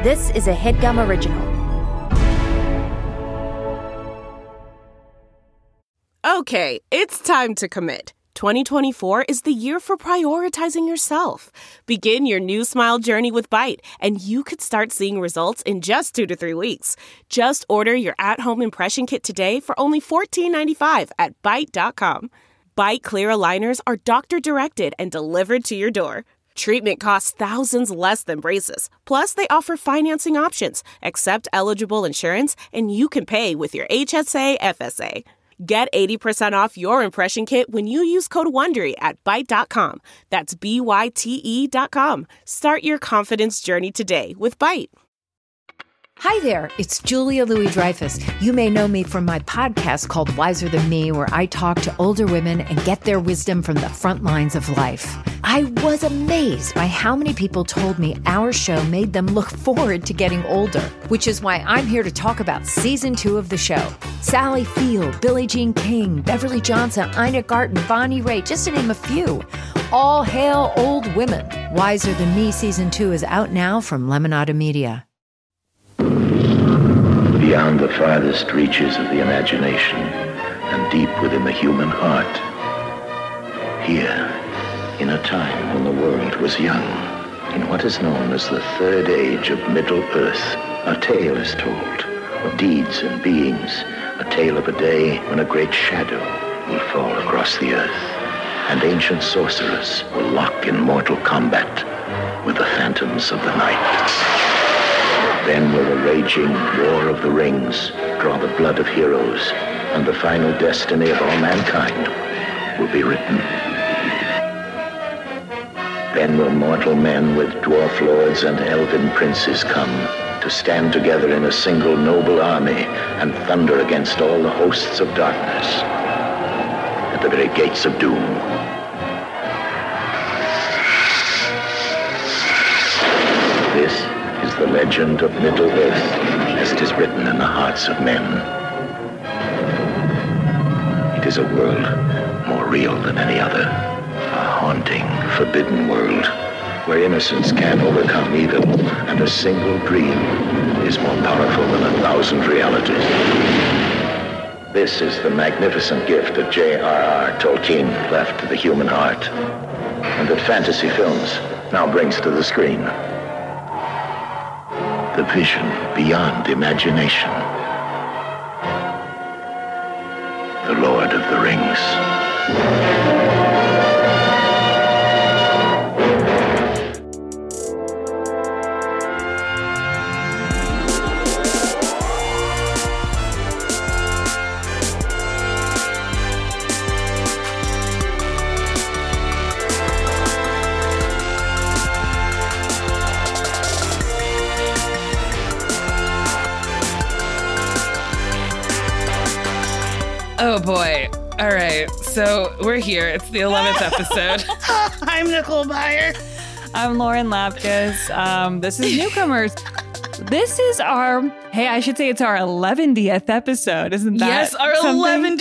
This is a HeadGum original. Okay, it's time to commit. 2024 is the year for prioritizing yourself. Begin your new smile journey with Byte, and you could start seeing results in just 2 to 3 weeks. Just order your at-home impression kit today for only $14.95 at Byte.com. Byte Clear aligners are doctor-directed and delivered to your door. Treatment costs thousands less than braces. Plus, they offer financing options, accept eligible insurance, and you can pay with your HSA FSA. Get 80% off your impression kit when you use code WONDERY at Byte.com. That's BYTE.com. Start your confidence journey today with Byte. Hi there, it's Julia Louis-Dreyfus. You may know me from my podcast called Wiser Than Me, where I talk to older women and get their wisdom from the front lines of life. I was amazed by how many people told me our show made them look forward to getting older, which is why I'm here to talk about season 2 of the show. Sally Field, Billie Jean King, Beverly Johnson, Ina Garten, Bonnie Raitt, just to name a few. All hail old women. Wiser Than Me season 2 is out now from Lemonada Media. Beyond the farthest reaches of the imagination and deep within the human heart, here, in a time when the world was young, in what is known as the third age of Middle-earth, a tale is told of deeds and beings, a tale of a day when a great shadow will fall across the earth, and ancient sorcerers will lock in mortal combat with the phantoms of the night. Then will the raging War of the Rings draw the blood of heroes, and the final destiny of all mankind will be written. Then will mortal men with dwarf lords and elven princes come to stand together in a single noble army and thunder against all the hosts of darkness at the very gates of doom. This is the legend of Middle-earth, as it is written in the hearts of men. It is a world more real than any other, a haunting, forbidden world, where innocence can overcome evil, and a single dream is more powerful than 1,000 realities. This is the magnificent gift that J.R.R. Tolkien left to the human heart, and that fantasy films now brings to the screen. The vision beyond imagination. The Lord of the Rings. Oh boy. All right. So we're here. It's the 11th episode. I'm Nicole Byer. I'm Lauren Lapkus. This is Newcomers. This is our, I should say it's our 11th episode. Isn't that Yes, our something?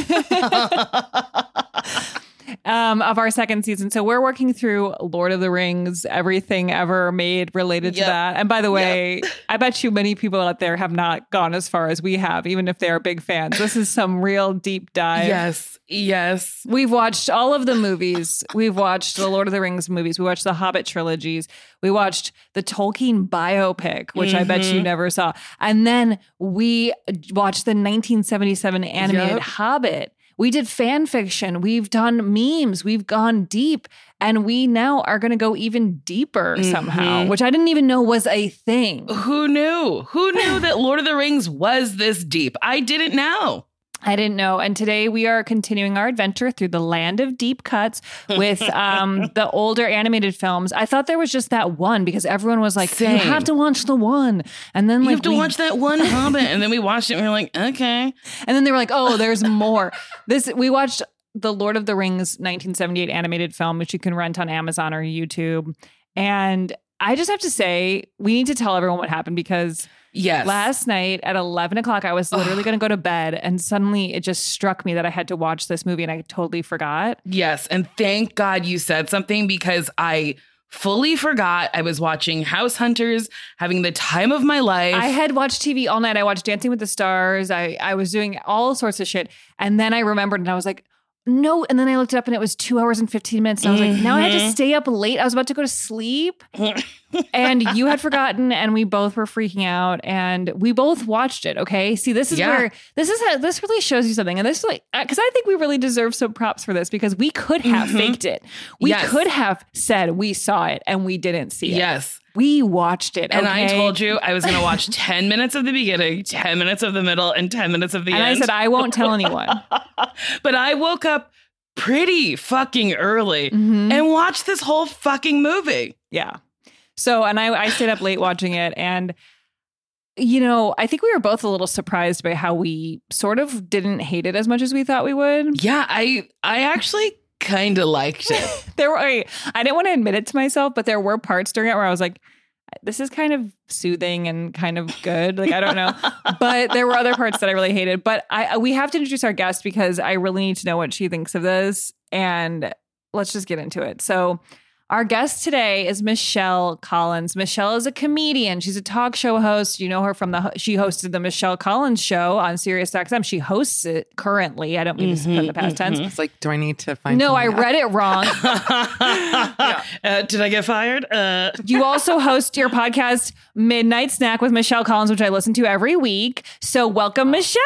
11th. Of our second season. So we're working through Lord of the Rings, everything ever made related to that. And by the way, I bet you many people out there have not gone as far as we have, even if they are big fans. This is some real deep dive. Yes. We've watched all of the movies. We've watched the Lord of the Rings movies. We watched the Hobbit trilogies. We watched the Tolkien biopic, which I bet you never saw. And then we watched the 1977 animated Hobbit. We did fan fiction. We've done memes. We've gone deep. And we now are going to go even deeper somehow, which I didn't even know was a thing. Who knew? Who knew that Lord of the Rings was this deep? I didn't know. I didn't know. And today we are continuing our adventure through the land of deep cuts with the older animated films. I thought there was just that one because everyone was like, Same. you have to watch the one. And then You have to watch that one Hobbit. And then we watched it and we were like, okay. And then they were like, oh, there's more. We watched the Lord of the Rings 1978 animated film, which you can rent on Amazon or YouTube. And I just have to say, we need to tell everyone what happened because last night at 11 o'clock, I was literally going to go to bed. And suddenly it just struck me that I had to watch this movie and I totally forgot. Yes. And thank God you said something because I fully forgot I was watching House Hunters, having the time of my life. I had watched TV all night. I watched Dancing with the Stars. I was doing all sorts of shit. And then I remembered and I was like, no. And then I looked it up and it was 2 hours and 15 minutes. And I was like, now I had to stay up late. I was about to go to sleep. And you had forgotten and we both were freaking out and we both watched it. Okay. See, this is where this really shows you something. And this is like, because I think we really deserve some props for this because we could have faked it. We could have said we saw it and we didn't see it. Yes. We watched it. And okay? I told you I was going to watch 10 minutes of the beginning, 10 minutes of the middle, and 10 minutes of the end. And I said, I won't tell anyone. But I woke up pretty fucking early and watched this whole fucking movie. Yeah. So, and I stayed up late watching it. And, you know, I think we were both a little surprised by how we sort of didn't hate it as much as we thought we would. Yeah, I actually kind of liked it. I didn't want to admit it to myself, but there were parts during it where I was like, this is kind of soothing and kind of good. Like, I don't know. But there were other parts that I really hated. But we have to introduce our guest because I really need to know what she thinks of this. And let's just get into it. So our guest today is Michelle Collins. Michelle is a comedian. She's a talk show host. You know her from she hosted the Michelle Collins show on SiriusXM. She hosts it currently. I don't mean to put in the past tense. It's like, do I need to find? No, I read it wrong. Did I get fired? You also host your podcast, Midnight Snack with Michelle Collins, which I listen to every week. So welcome, Michelle.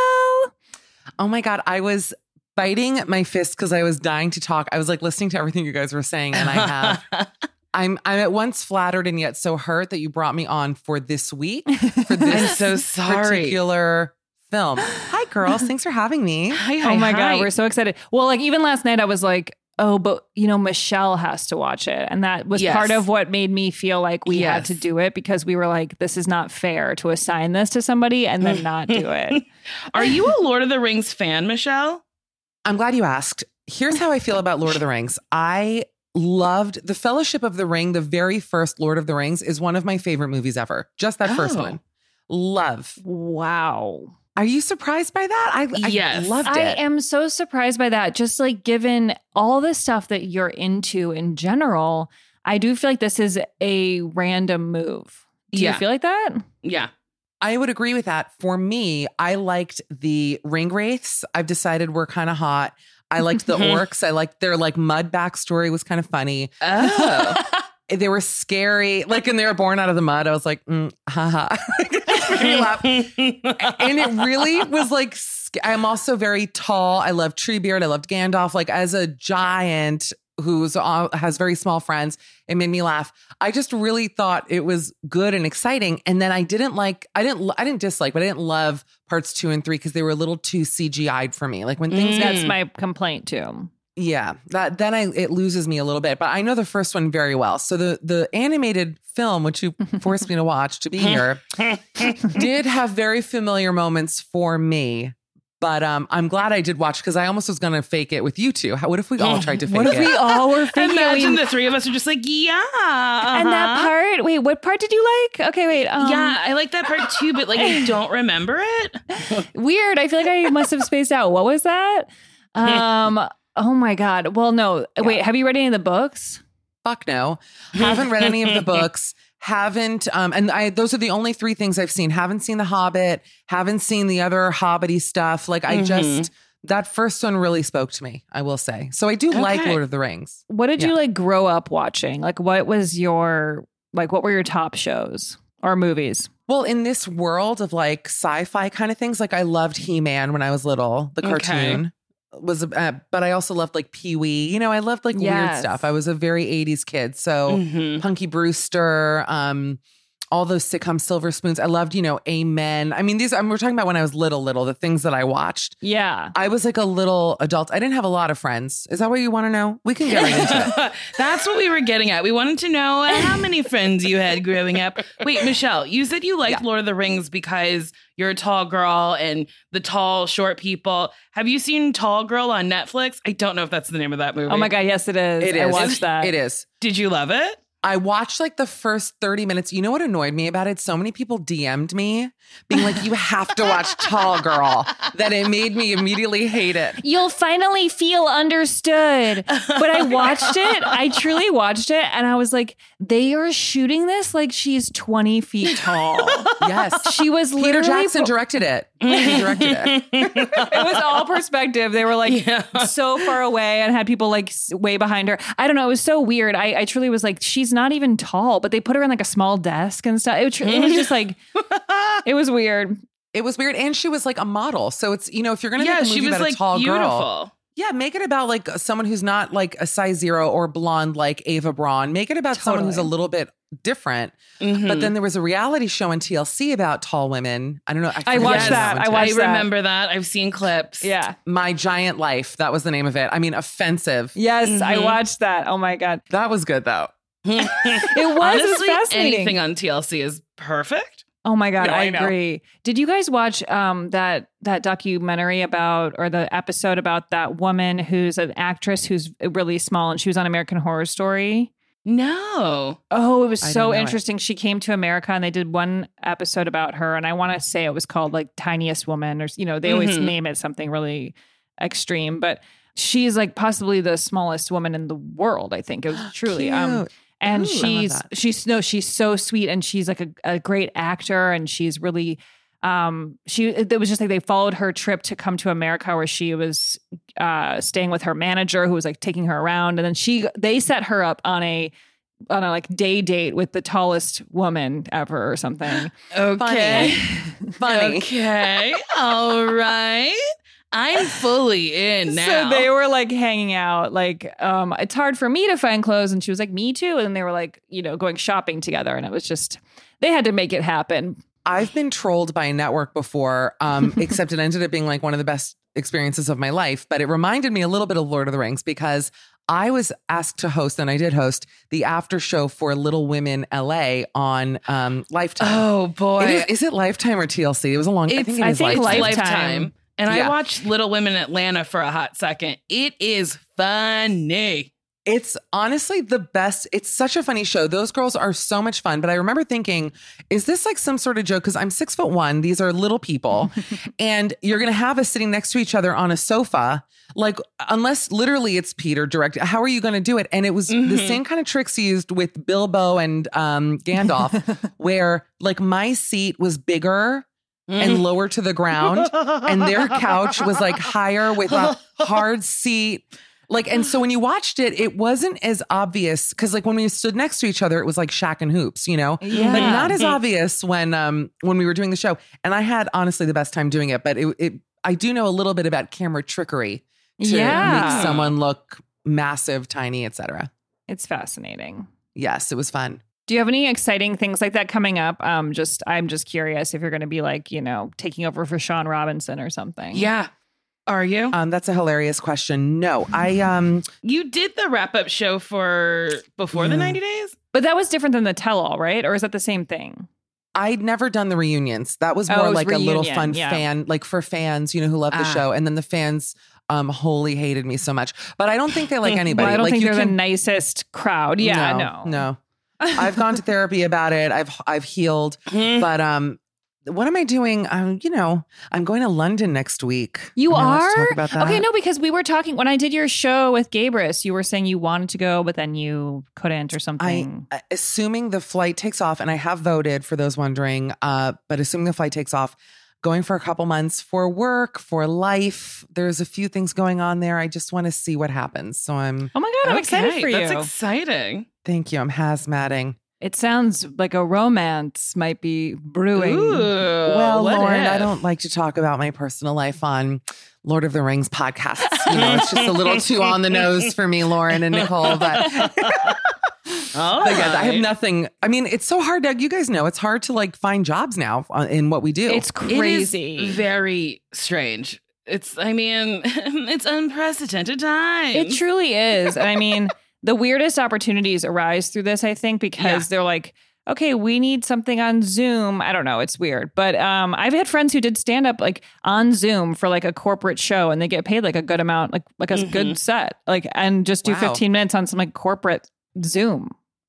Oh my God, I was biting my fist because I was dying to talk. I was like listening to everything you guys were saying, and I'm at once flattered and yet so hurt that you brought me on for this week for this I'm so sorry. particular film. Hi, girls. Thanks for having me. Hi, Oh my God, we're so excited. Well, like even last night I was like, oh, but you know, Michelle has to watch it. And that was part of what made me feel like we had to do it because we were like, this is not fair to assign this to somebody and then not do it. Are you a Lord of the Rings fan, Michelle? I'm glad you asked. Here's how I feel about Lord of the Rings. I loved The Fellowship of the Ring. The very first Lord of the Rings is one of my favorite movies ever. Just that first one. Love. Wow. Are you surprised by that? I loved it. I am so surprised by that. Just like given all the stuff that you're into in general, I do feel like this is a random move. Do you feel like that? Yeah. I would agree with that. For me, I liked the ring wraiths. I've decided were kind of hot. I liked the orcs. I liked their like mud backstory was kind of funny. Oh. They were scary. Like, and they were born out of the mud. I was like, haha. Laugh. And it really was like, I'm also very tall. I love Treebeard. I loved Gandalf. Like as a giant who has very small friends, it made me laugh. I just really thought it was good and exciting. And then I didn't dislike, but I didn't love parts 2 and 3 because they were a little too CGI'd for me. Like when things That's my complaint too. Yeah, it loses me a little bit, but I know the first one very well. So the animated film, which you forced me to watch to be here, did have very familiar moments for me. But I'm glad I did watch because I almost was going to fake it with you two. What if we all tried to fake it? What if we all were faking it? Imagine the three of us are just like, yeah. And that part, wait, what part did you like? Okay, wait. Yeah, I like that part too, but like I don't remember it. Weird. I feel like I must have spaced out. What was that? Oh my God. Well, no. Wait, have you read any of the books? Fuck no. Haven't read any of the books. Haven't, those are the only 3 things I've seen. Haven't seen The Hobbit. Haven't seen the other Hobbity stuff. Like that first one really spoke to me, I will say. So I do like Lord of the Rings. What did you like grow up watching? Like what were your top shows or movies? Well, in this world of like sci-fi kind of things, like I loved He-Man when I was little, the cartoon. But I also loved like Pee-wee. You know, I loved like weird stuff. I was a very 80s kid. So Punky Brewster, all those sitcom Silver Spoons. I loved, you know, Amen. I mean, we're talking about when I was little, the things that I watched. Yeah. I was like a little adult. I didn't have a lot of friends. Is that what you want to know? We can get right into it. That's what we were getting at. We wanted to know how many friends you had growing up. Wait, Michelle, you said you liked Lord of the Rings because you're a tall girl and the tall, short people. Have you seen Tall Girl on Netflix? I don't know if that's the name of that movie. Oh my God, yes, it is. I watched that. It is. Did you love it? I watched like the first 30 minutes. You know what annoyed me about it? So many people DM'd me being like, you have to watch Tall Girl, that it made me immediately hate it. You'll finally feel understood. But I watched it. I truly watched it. And I was like, they are shooting this like she's 20 feet tall. Yes. She was Peter literally Jackson directed it. He directed it. It was all perspective. They were like so far away and had people like way behind her. I don't know. It was so weird. I truly was like, she's not even tall, but they put her in like a small desk and stuff. It was just like, it was weird. It was weird. And she was like a model. So it's, you know, if you're going to Yeah, make a she movie was about like a tall beautiful. girl. Yeah, make it about like someone who's not like a size 0 or blonde like Ava Braun. Make it about someone who's a little bit different. But then there was a reality show on TLC about tall women. I don't know. I watched that. I remember that. I've seen clips. Yeah. My Giant Life. That was the name of it. I mean, offensive. Yes, I watched that. Oh my God. That was good though. It was Honestly, fascinating. anything on TLC is perfect. Oh my God, No, I I know. agree. Did you guys watch that documentary about, or the episode about that woman who's an actress who's really small and she was on American Horror Story? No. Oh, it was I so don't know it. interesting. She came to America and they did one episode about her. And I want to say it was called like Tiniest Woman, or, you know, they always name it something really extreme, but she's like possibly the smallest woman in the world. I think it was truly, Cute. and Ooh, I love that. she's so sweet, and she's like a great actor, and she's really it was just like they followed her trip to come to America, where she was staying with her manager who was like taking her around, and then they set her up on a like day date with the tallest woman ever or something. Okay. Funny. Okay. All right. I'm fully in now. So they were like hanging out, like, it's hard for me to find clothes. And she was like, me too. And they were like, you know, going shopping together. And it was just, they had to make it happen. I've been trolled by a network before, except it ended up being like one of the best experiences of my life. But it reminded me a little bit of Lord of the Rings, because I was asked to host, and I did host, the after show for Little Women LA on Lifetime. Oh boy. Is it Lifetime or TLC? It was a long time. I think Lifetime. Lifetime. And Yeah. I watched Little Women Atlanta for a hot second. It is funny. It's honestly the best. It's such a funny show. Those girls are so much fun. But I remember thinking, is this like some sort of joke? Because I'm 6'1". These are little people. And you're going to have us sitting next to each other on a sofa. Like, unless literally it's Peter directed, how are you going to do it? And it was the same kind of tricks used with Bilbo and Gandalf, where like my seat was bigger and lower to the ground, and their couch was like higher with a hard seat. Like, and so when you watched it, it wasn't as obvious, because like when we stood next to each other, it was like Shaq and Hoops, you know, Yeah. but not as obvious when we were doing the show. And I had honestly the best time doing it, but I do know a little bit about camera trickery to make someone look massive, tiny, etc. It's fascinating. Yes, it was fun. Do you have any exciting things like that coming up? I'm just curious if you're going to be like, you know, taking over for Sean Robinson or something. Yeah. Are you? That's a hilarious question. No, I You did the wrap-up show for before the 90 days? But that was different than the tell-all, right? Or is that the same thing? I'd never done the reunions. That was Oh, more it was like a little reunion, fun yeah. fan, like for fans, you know, who love the show. And then the fans wholly hated me so much. But I don't think they like anybody. Well, I don't like, think you they're the can- nicest crowd. Yeah, No. I've gone to therapy about it. I've healed. But what am I doing? I'm going to London next week. You Am I allowed are? to talk about that? Okay, no, because we were talking when I did your show with Gabrus, you were saying you wanted to go, but then you couldn't or something. Assuming the flight takes off, and I have voted for those wondering, but assuming the flight takes off, going for a couple months for work, for life. There's a few things going on there. I just want to see what happens. So I'm, Oh my God, I'm excited for you. That's exciting. thank you. I'm hazmatting. It sounds like a romance might be brewing. Ooh, Well, what Lauren, I if? don't like to talk about my personal life on Lord of the Rings podcasts. You know, it's just a little too on the nose for me, Lauren and Nicole. But, All but yes, I have right. nothing. I mean, it's so hard, Doug. You guys know it's hard to like find jobs now in what we do. It's crazy. It is very strange. It's unprecedented times. It truly is. And I mean, the weirdest opportunities arise through this, I think, because they're like, okay, we need something on Zoom. I don't know. It's weird. But I've had friends who did stand up like on Zoom for like a corporate show, and they get paid like a good amount, like a good set, like, and just do Wow. 15 minutes on some like corporate Zoom.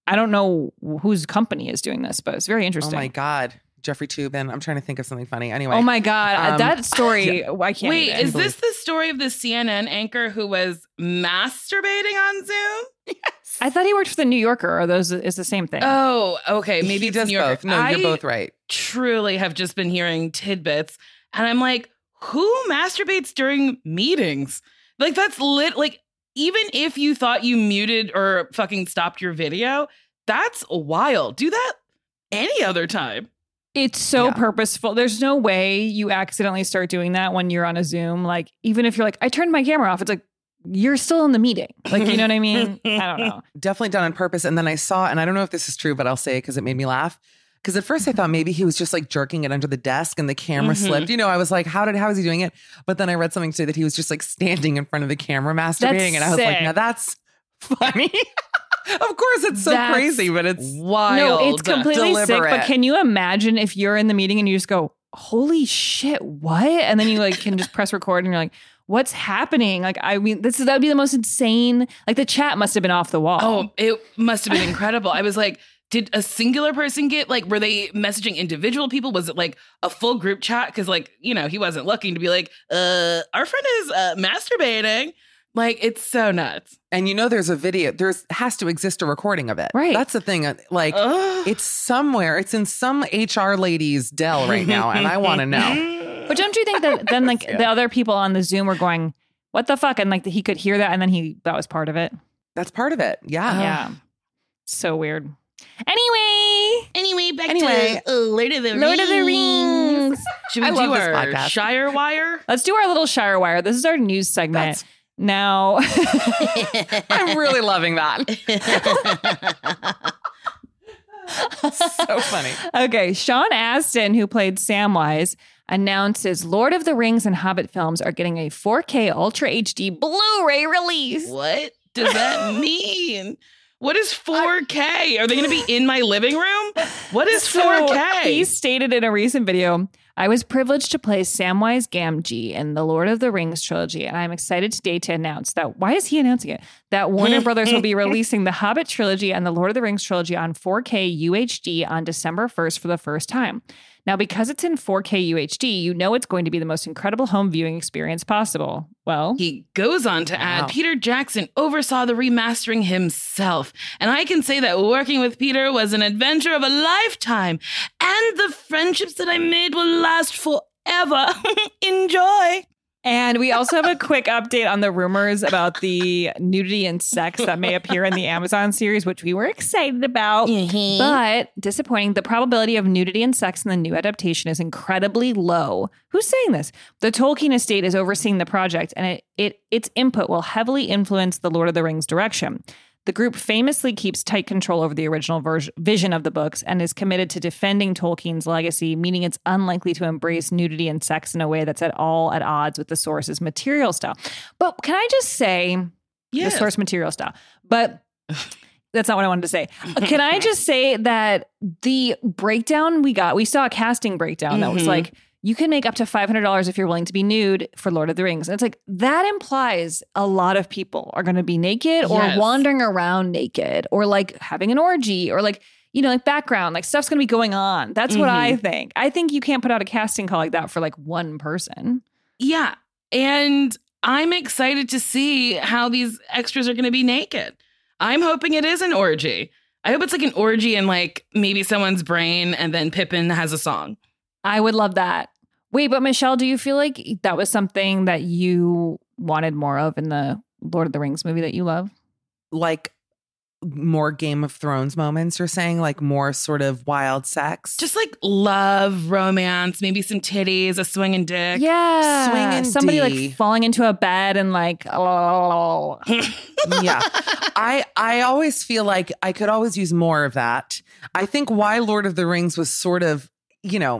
I don't know whose company is doing this, but it's very Oh interesting. my God. Jeffrey Toobin. I'm trying to think of something funny. Anyway. Oh my God. That story, I can't Wait, even. is this the story of the CNN anchor who was masturbating on Zoom? I thought he worked for the New Yorker, or those is the same thing. Oh, okay. Maybe He it's does New Yorker. both. No, you're both right. Truly have just been hearing tidbits. And I'm like, who masturbates during meetings? Like, that's like, even if you thought you muted or fucking stopped your video, that's wild. Do that any other time. It's so Yeah. purposeful. There's no way you accidentally start doing that when you're on a Zoom. Like, even if you're like, I turned my camera off, it's like, you're still in the meeting. Like, you know what I mean? I don't know. Definitely done on purpose. And then I saw, and I don't know if this is true, but I'll say it because it made me laugh. Because at first I thought maybe he was just like jerking it under the desk and the camera slipped. You know, I was like, how is he doing it? But then I read something today that he was just like standing in front of the camera masturbating. And I was like, sick. now that's funny. Of course, it's so That's crazy, but it's wild. No, it's completely sick. Deliberate. But can you imagine if you're in the meeting and you just go, holy shit, what? And then you like can just press record and you're like, what's happening? Like, I mean, that would be the most insane. Like, the chat must have been off the wall. Oh, it must have been incredible. I was like, did a singular person get, like, were they messaging individual people? Was it like a full group chat? Because, like, you know, he wasn't looking to be like, our friend is masturbating. Like, it's so nuts. And you know, there's a video. Has to exist a recording of it. Right. That's the thing. Like, Ugh. it's somewhere. It's in some HR lady's Dell right now, and I want to know. But don't you think that then like the other people on the Zoom were going, what the fuck? And like he could hear that and then that was part of it. That's part of it. Yeah. Yeah. So weird. Anyway, Back Anyway, to Lord of the Rings. Should we I do love this our podcast. Shire Wire? Let's do our little Shire Wire. This is our news segment. Now, I'm really loving that. So funny. okay, Sean Astin, who played Samwise, announces Lord of the Rings and Hobbit films are getting a 4K Ultra HD Blu-ray release. What does that mean? What is 4K? Are they going to be in my living room? What is 4K? He stated in a recent video, I was privileged to play Samwise Gamgee in the Lord of the Rings trilogy, and I'm excited today to announce that, why is he announcing it? That Warner Brothers will be releasing the Hobbit trilogy and the Lord of the Rings trilogy on 4K UHD on December 1st for the first time. Now, because it's in 4K UHD, you know it's going to be the most incredible home viewing experience possible. Well, He goes on to add, Peter Jackson oversaw the remastering himself. And I can say that working with Peter was an adventure of a lifetime. And the friendships that I made will last forever. Enjoy. and we also have a quick update on the rumors about the nudity and sex that may appear in the Amazon series, which we were excited about. But disappointing, the probability of nudity and sex in the new adaptation is incredibly low. Who's saying this? The Tolkien estate is overseeing the project, and its input will heavily influence the Lord of the Rings direction. The group famously keeps tight control over the original vision of the books and is committed to defending Tolkien's legacy, meaning it's unlikely to embrace nudity and sex in a way that's at all at odds with the source's material style. But can I just say, Yes. the source material style, but that's not what I wanted to say. Can I just say that the breakdown we saw a casting breakdown that was like, you can make up to $500 if you're willing to be nude for Lord of the Rings. And it's like, that implies a lot of people are going to be naked or Yes. wandering around naked or like having an orgy or like, you know, like background, like stuff's going to be going on. That's what I think. I think you can't put out a casting call like that for like one person. Yeah. And I'm excited to see how these extras are going to be naked. I'm hoping it is an orgy. I hope it's like an orgy in like maybe someone's brain and then Pippin has a song. I would love that. Wait, but Michelle, do you feel like that was something that you wanted more of in the Lord of the Rings movie that you love? Like more Game of Thrones moments, you're saying? Like more sort of wild sex? Just like love, romance, maybe some titties, a swinging dick. Yeah. Swinging Somebody D. like falling into a bed and like, oh. Yeah. I always feel like I could always use more of that. I think why Lord of the Rings was sort of, you know,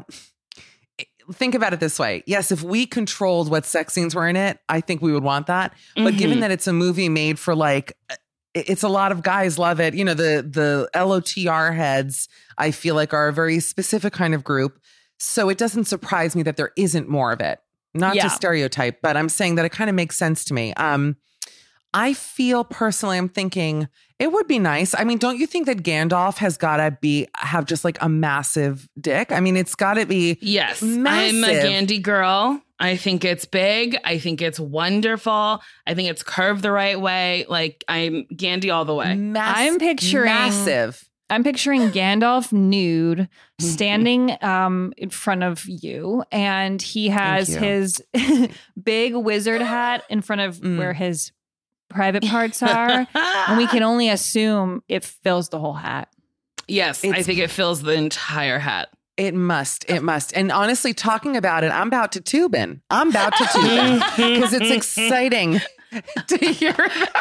think about it this way. Yes, if we controlled what sex scenes were in it, I think we would want that. But given that it's a movie made for like, it's a lot of guys love it. You know, the LOTR heads, I feel like are a very specific kind of group. So it doesn't surprise me that there isn't more of it. Not Yeah. to stereotype, but I'm saying that it kind of makes sense to me. I feel personally, I'm thinking it would be nice. I mean, don't you think that Gandalf has got to have just like a massive dick? I mean, it's got to be Yes, massive. I'm a Gandhi girl. I think it's big. I think it's wonderful. I think it's curved the right way. Like, I'm Gandhi all the way. I'm picturing massive. I'm picturing Gandalf nude standing in front of you, and he has his big wizard hat in front of where his private parts are, and we can only assume it fills the whole hat. Yes, I think it fills the entire hat. It must. And honestly, talking about it, I'm about to tube in. Because it's exciting to hear about.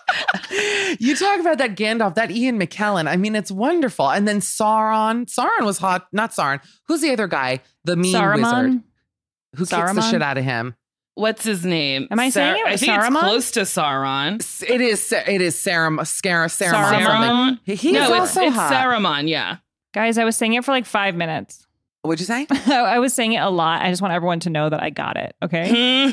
You talk about that Gandalf, that Ian McKellen. I mean, it's wonderful. And then Sauron. Sauron was hot. Not Sauron. Who's the other guy? The mean wizard who kicks the shit out of him. What's his name? Am I saying it? I think Saruman? it's close to Sauron. It is Saruman. Saruman? He's also it's hot. Saruman, yeah. Guys, I was saying it for like 5 minutes. What'd you say? I was saying it a lot. I just want everyone to know that I got it. Okay.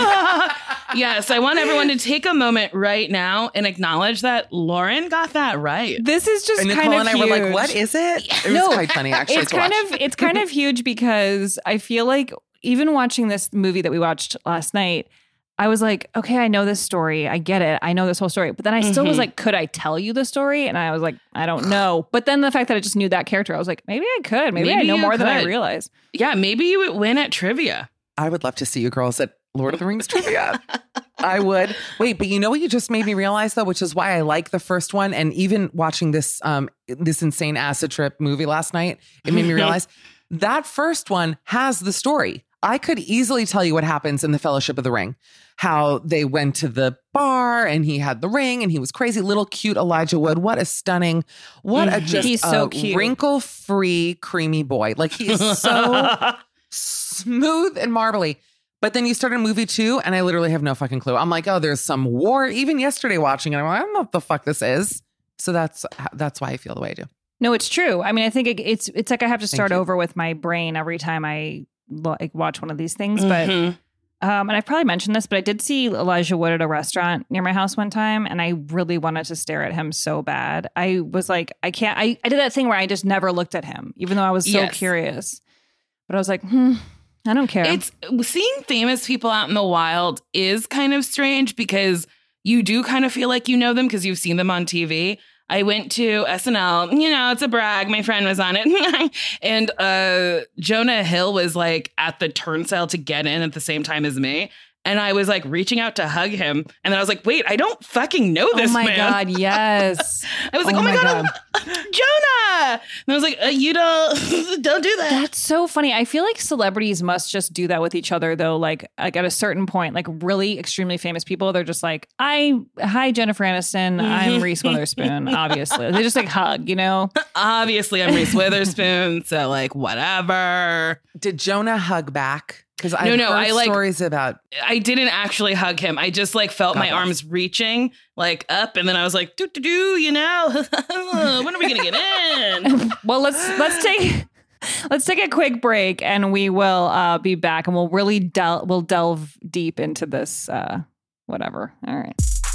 Yes, I want everyone to take a moment right now and acknowledge that Lauren got that right. This is just And kind Nicole of and I huge. were like, what is it? It was quite funny, actually. It's kind of huge because I feel like even watching this movie that we watched last night, I was like, okay, I know this story. I get it. I know this whole story. But then I still was like, could I tell you the story? And I was like, I don't know. But then the fact that I just knew that character, I was like, maybe I could. Maybe I know more than I realized. Yeah, maybe you would win at trivia. I would love to see you girls at Lord of the Rings trivia. I would. Wait, but you know what you just made me realize, though, which is why I like the first one. And even watching this this insane acid trip movie last night, it made me realize that first one has the story. I could easily tell you what happens in the Fellowship of the Ring, how they went to the bar and he had the ring and he was crazy. Little cute Elijah Wood. What a stunning, He's so cute. Wrinkle-free, creamy boy. Like he is so smooth and marbly. But then you start a movie 2 and I literally have no fucking clue. I'm like, oh, there's some war. Even yesterday watching it, I'm like, I don't know what the fuck this is. So that's why I feel the way I do. No, it's true. I mean, I think it's like I have to start over with my brain every time I watch one of these things. But and I've probably mentioned this, but I did see Elijah Wood at a restaurant near my house one time, and I really wanted to stare at him so bad. I was like, I can't. I did that thing where I just never looked at him, even though I was so curious. But I was like, I don't care. It's seeing famous people out in the wild is kind of strange because you do kind of feel like you know them because you've seen them on TV. I went to SNL, it's a brag. My friend was on it. And Jonah Hill was like at the turnstile to get in at the same time as me. And I was like reaching out to hug him. And then I was like, wait, I don't fucking know this man. Oh my God, yes. I was like, oh my God, Jonah. And I was like, you don't do that. That's so funny. I feel like celebrities must just do that with each other, though. Like at a certain point, like really extremely famous people, they're just like, hi, Jennifer Aniston. I'm Reese Witherspoon, obviously. They just like hug, Obviously, I'm Reese Witherspoon. So like, whatever. Did Jonah hug back? Because I heard stories about. I didn't actually hug him. I just like felt my arms reaching like up, and then I was like, when are we gonna get in? Well, let's take a quick break, and we will be back, and we'll really delve deep into this. Whatever. All right.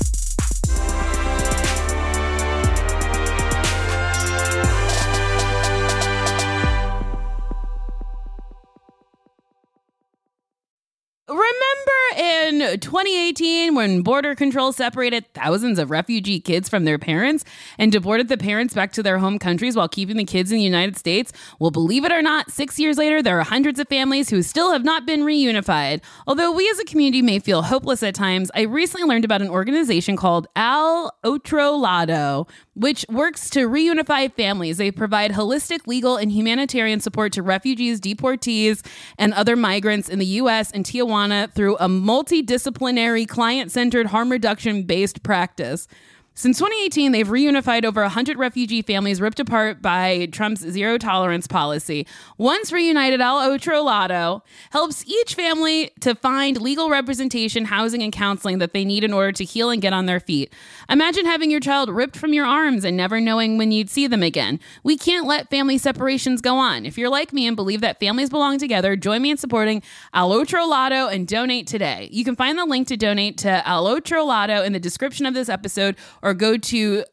Remember in 2018 when border control separated thousands of refugee kids from their parents and deported the parents back to their home countries while keeping the kids in the United States? Well, believe it or not, 6 years later, there are hundreds of families who still have not been reunified. Although we as a community may feel hopeless at times, I recently learned about an organization called Al Otro Lado, which works to reunify families. They provide holistic, legal, and humanitarian support to refugees, deportees, and other migrants in the U.S. and Tijuana through a multidisciplinary, client-centered, harm reduction-based practice. Since 2018, they've reunified over 100 refugee families ripped apart by Trump's zero tolerance policy. Once reunited, El Otro Lado helps each family to find legal representation, housing, and counseling that they need in order to heal and get on their feet. Imagine having your child ripped from your arms and never knowing when you'd see them again. We can't let family separations go on. If you're like me and believe that families belong together, join me in supporting El Otro Lado and donate today. You can find the link to donate to El Otro Lado in the description of this episode, or go to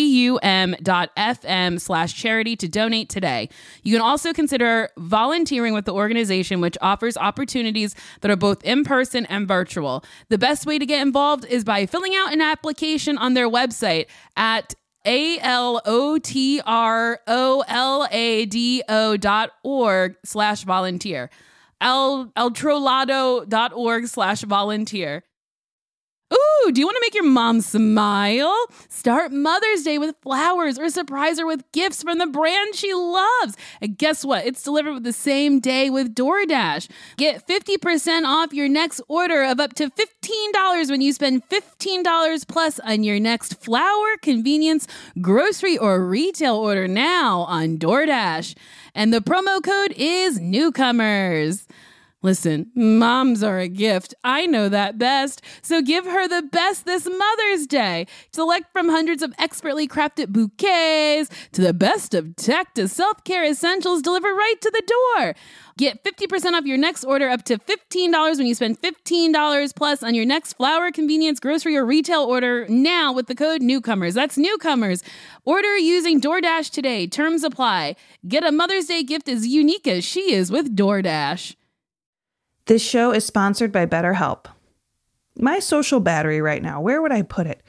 gum.fm/charity to donate today. You can also consider volunteering with the organization, which offers opportunities that are both in-person and virtual. The best way to get involved is by filling out an application on their website at ALOTROLADO.org/volunteer. eltrolado.org/volunteer. Ooh, do you want to make your mom smile? Start Mother's Day with flowers or surprise her with gifts from the brand she loves. And guess what? It's delivered with the same day with DoorDash. Get 50% off your next order of up to $15 when you spend $15 plus on your next flower, convenience, grocery, or retail order now on DoorDash. And the promo code is Newcomers. Listen, moms are a gift. I know that best. So give her the best this Mother's Day. Select from hundreds of expertly crafted bouquets to the best of tech to self-care essentials delivered right to the door. Get 50% off your next order up to $15 when you spend $15 plus on your next flower, convenience, grocery, or retail order now with the code Newcomers. That's Newcomers. Order using DoorDash today. Terms apply. Get a Mother's Day gift as unique as she is with DoorDash. This show is sponsored by BetterHelp. My social battery right now, where would I put it?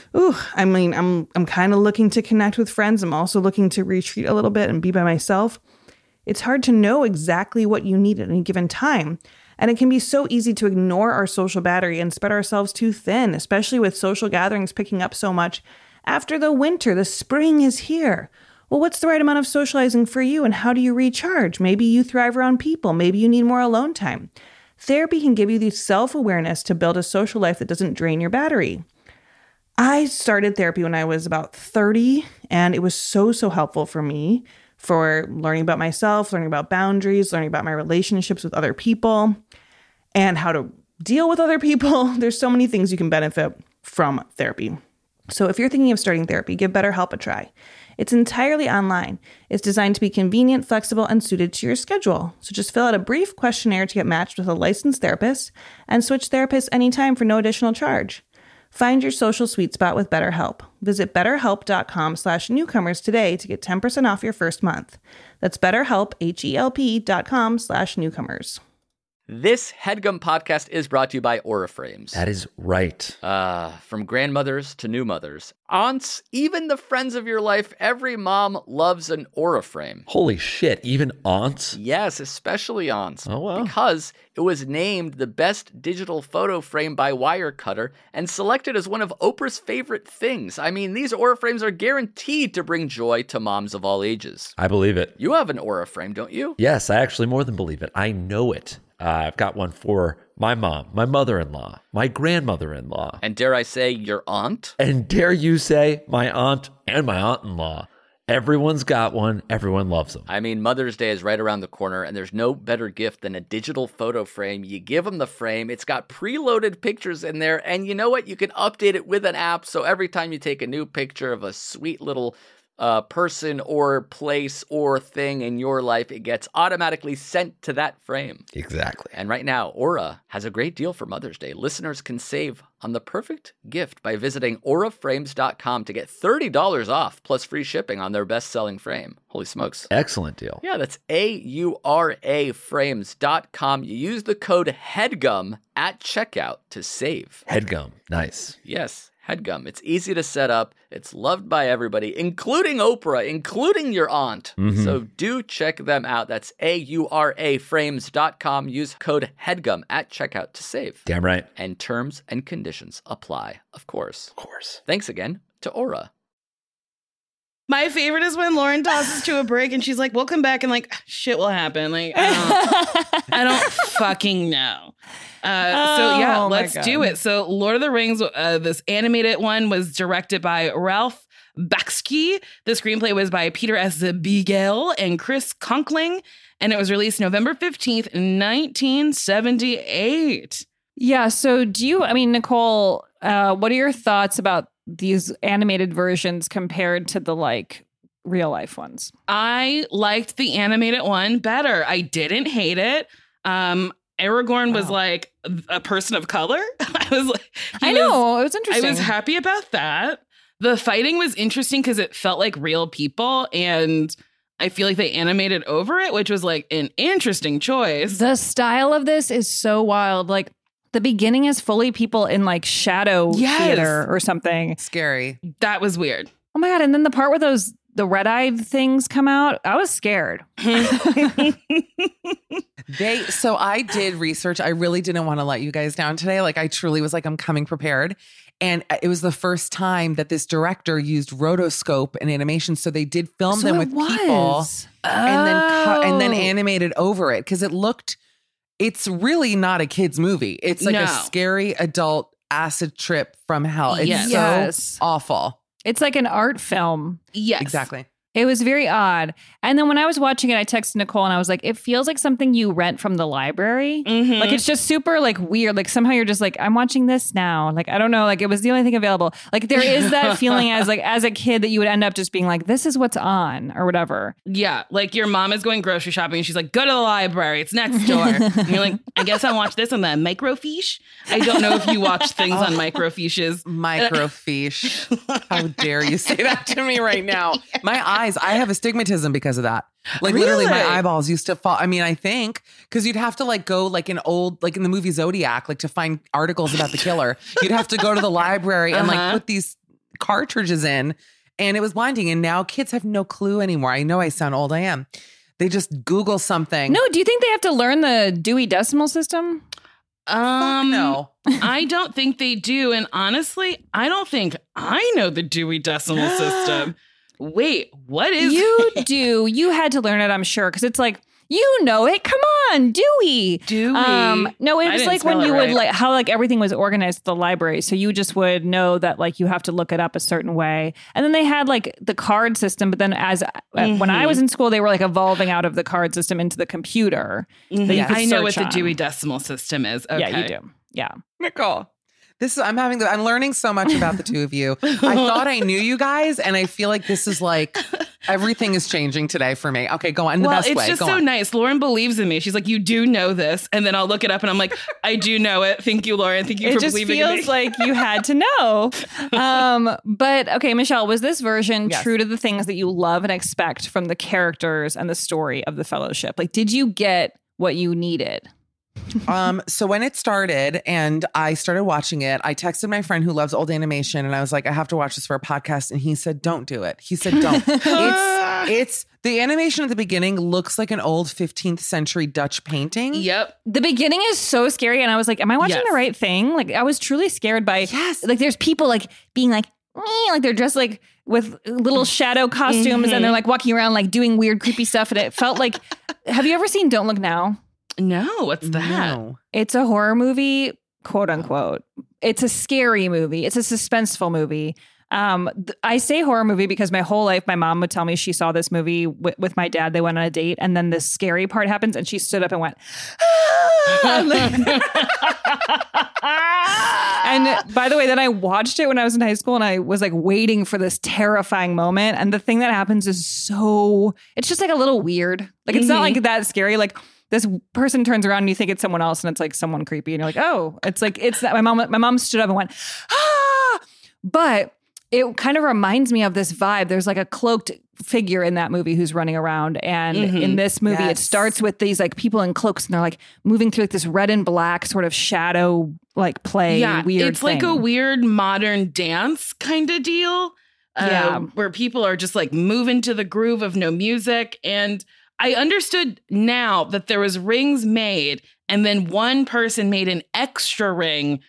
I'm kind of looking to connect with friends. I'm also looking to retreat a little bit and be by myself. It's hard to know exactly what you need at any given time. And it can be so easy to ignore our social battery and spread ourselves too thin, especially with social gatherings picking up so much. After the winter, the spring is here. Well, what's the right amount of socializing for you, and how do you recharge? Maybe you thrive around people. Maybe you need more alone time. Therapy can give you the self-awareness to build a social life that doesn't drain your battery. I started therapy when I was about 30, and it was so helpful for me for learning about myself, learning about boundaries, learning about my relationships with other people, and how to deal with other people. There's so many things you can benefit from therapy. So if you're thinking of starting therapy, give BetterHelp a try. It's entirely online. It's designed to be convenient, flexible, and suited to your schedule. So just fill out a brief questionnaire to get matched with a licensed therapist and switch therapists anytime for no additional charge. Find your social sweet spot with BetterHelp. Visit betterhelp.com/newcomers today to get 10% off your first month. That's BetterHelp, HELP.com/newcomers. This HeadGum podcast is brought to you by Aura Frames. That is right. From grandmothers to new mothers, aunts, even the friends of your life, every mom loves an Aura frame. Holy shit, even aunts? Yes, especially aunts. Oh, wow. Because it was named the best digital photo frame by Wirecutter and selected as one of Oprah's favorite things. I mean, these Aura frames are guaranteed to bring joy to moms of all ages. I believe it. You have an Aura frame, don't you? Yes, I actually more than believe it. I know it. I've got one for my mom, my mother-in-law, my grandmother-in-law. And dare I say, your aunt? And dare you say, my aunt and my aunt-in-law. Everyone's got one. Everyone loves them. I mean, Mother's Day is right around the corner, and there's no better gift than a digital photo frame. You give them the frame. It's got preloaded pictures in there, and you know what? You can update it with an app, so every time you take a new picture of a sweet little person or place or thing in your life, it gets automatically sent to that frame. Exactly. And right now, Aura has a great deal for Mother's Day. Listeners can save on the perfect gift by visiting auraframes.com to get $30 off plus free shipping on their best-selling frame. Holy smokes. Excellent deal. Yeah, that's auraframes.com. You use the code HEADGUM at checkout to save. HeadGum. Nice. Yes. HeadGum. It's easy to set up. It's loved by everybody, including Oprah, including your aunt. Mm-hmm. So do check them out. That's auraframes.com. Use code HEADGUM at checkout to save. Damn right. And terms and conditions apply, of course. Of course. Thanks again to Aura. My favorite is when Lauren tosses to a break and she's like, we'll come back and like shit will happen. Like, I don't fucking know. Let's do it. So Lord of the Rings, this animated one was directed by Ralph Bakshi. The screenplay was by Peter S. Beagle and Chris Conkling. And it was released November 15th, 1978. Yeah. So Nicole, what are your thoughts about these animated versions compared to the like real life ones? I liked the animated one better. I didn't hate it. Aragorn was like a person of color. It was interesting. I was happy about that. The fighting was interesting because it felt like real people, and I feel like they animated over it, which was like an interesting choice. The style of this is so wild. Like the beginning is fully people in like shadow theater or something. Scary. That was weird. Oh my God. And then the part where the red-eyed things come out, I was scared. So I did research. I really didn't want to let you guys down today. Like I truly was like, I'm coming prepared. And it was the first time that this director used rotoscope and animation. So they did film them with people and then animated over it. Cause it's really not a kid's movie. It's like a scary adult acid trip from hell. It's so awful. It's like an art film. Yes. Exactly. It was very odd. And then when I was watching it, I texted Nicole and I was like, it feels like something you rent from the library. Mm-hmm. Like, it's just super like weird. Like somehow you're just like, I'm watching this now. Like, I don't know. Like it was the only thing available. Like there is that feeling as a kid that you would end up just being like, this is what's on or whatever. Yeah. Like your mom is going grocery shopping and she's like, go to the library. It's next door. And you're like, I guess I'll watch this on the microfiche. I don't know if you watch things on microfiches. Microfiche. How dare you say that to me right now? My eyes, I have astigmatism because of that. Like literally my eyeballs used to fall. I mean, I think because you'd have to like go like in the movie Zodiac, like to find articles about the killer, you'd have to go to the library and like put these cartridges in, and it was blinding. And now kids have no clue anymore. I know I sound old. I am. They just Google something. No, do you think they have to learn the Dewey Decimal System? No. I don't think they do. And honestly, I don't think I know the Dewey Decimal System. Wait, what is you do? You had to learn it, I'm sure, because it's like, you know it. Come on, Dewey. No, it was like when you would like how like everything was organized at the library. So you just would know that like you have to look it up a certain way. And then they had like the card system. But then when I was in school, they were like evolving out of the card system into the computer. Mm-hmm. I know what the Dewey Decimal System is. Okay. Yeah, you do. Yeah. Nicole. I'm learning so much about the two of you. I thought I knew you guys, and I feel like this is like everything is changing today for me. Okay, go on. In the best way. It's just so nice. Lauren believes in me. She's like, you do know this. And then I'll look it up and I'm like, I do know it. Thank you, Lauren. Thank you for believing in me. It just feels like you had to know. But okay, Michelle, was this version true to the things that you love and expect from the characters and the story of the Fellowship? Like, did you get what you needed? So when it started and I started watching it, I texted my friend who loves old animation and I was like, I have to watch this for a podcast. And he said, don't do it. He said, don't. It's the animation at the beginning looks like an old 15th century Dutch painting. Yep. The beginning is so scary. And I was like, am I watching the right thing? Like I was truly scared by, like there's people like being like they're dressed like with little shadow costumes and they're like walking around like doing weird, creepy stuff. And it felt like, have you ever seen Don't Look Now? No, what's that? No. It's a horror movie, quote unquote. It's a scary movie. It's a suspenseful movie. I say horror movie because my whole life, my mom would tell me she saw this movie with my dad. They went on a date and then this scary part happens and she stood up and went, and by the way, then I watched it when I was in high school and I was like waiting for this terrifying moment. And the thing that happens is it's just like a little weird. Like it's not like that scary. Like this person turns around and you think it's someone else and it's like someone creepy. And you're like, oh, it's that. My mom stood up and went, ah, but it kind of reminds me of this vibe. There's like a cloaked figure in that movie who's running around. And in this movie, it starts with these like people in cloaks and they're like moving through like this red and black sort of shadow like play. Yeah, weird it's like a weird modern dance kind of deal. Where people are just like moving to the groove of no music. And I understood now that there was rings made and then one person made an extra ring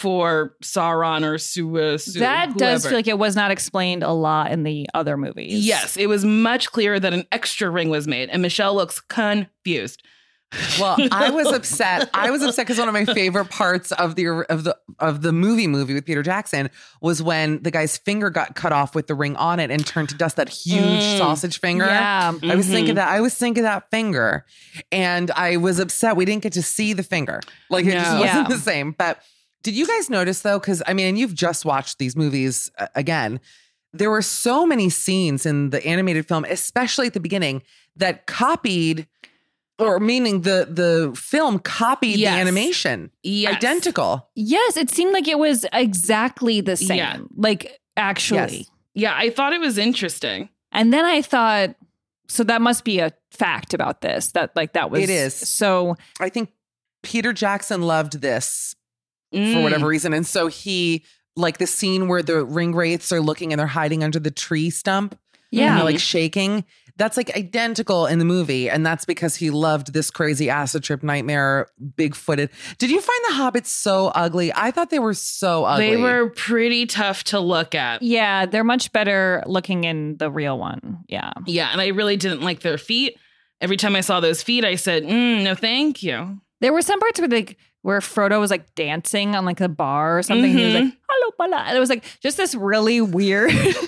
for Sauron or That does whoever. feel like it was not explained a lot in the other movies. Yes, it was much clearer that an extra ring was made, and Michelle looks confused. Well, I was upset. Because one of my favorite parts of the movie with Peter Jackson was when the guy's finger got cut off with the ring on it and turned to dust. That huge sausage finger. Yeah. I was thinking that. I was thinking that finger, and I was upset we didn't get to see the finger. Like it just wasn't the same. But did you guys notice though? Because I mean, you've just watched these movies again. There were so many scenes in the animated film, especially at the beginning, that copied. Or meaning the film copied the animation. Yes. Identical. Yes, it seemed like it was exactly the same. Yeah. Like, actually. Yes. Yeah, I thought it was interesting. And then I thought, so that must be a fact about this. That was... It is. So... I think Peter Jackson loved this for whatever reason. And so he, like the scene where the ring wraiths are looking and they're hiding under the tree stump. Yeah. And they're like shaking. That's like identical in the movie. And that's because he loved this crazy acid trip nightmare, big-footed. Did you find the Hobbits so ugly? I thought they were so ugly. They were pretty tough to look at. Yeah, they're much better looking in the real one. Yeah. Yeah, and I really didn't like their feet. Every time I saw those feet, I said, no, thank you. There were some parts where Frodo was like dancing on like the bar or something. He was like, hello, bala. And it was like just this really weird. It's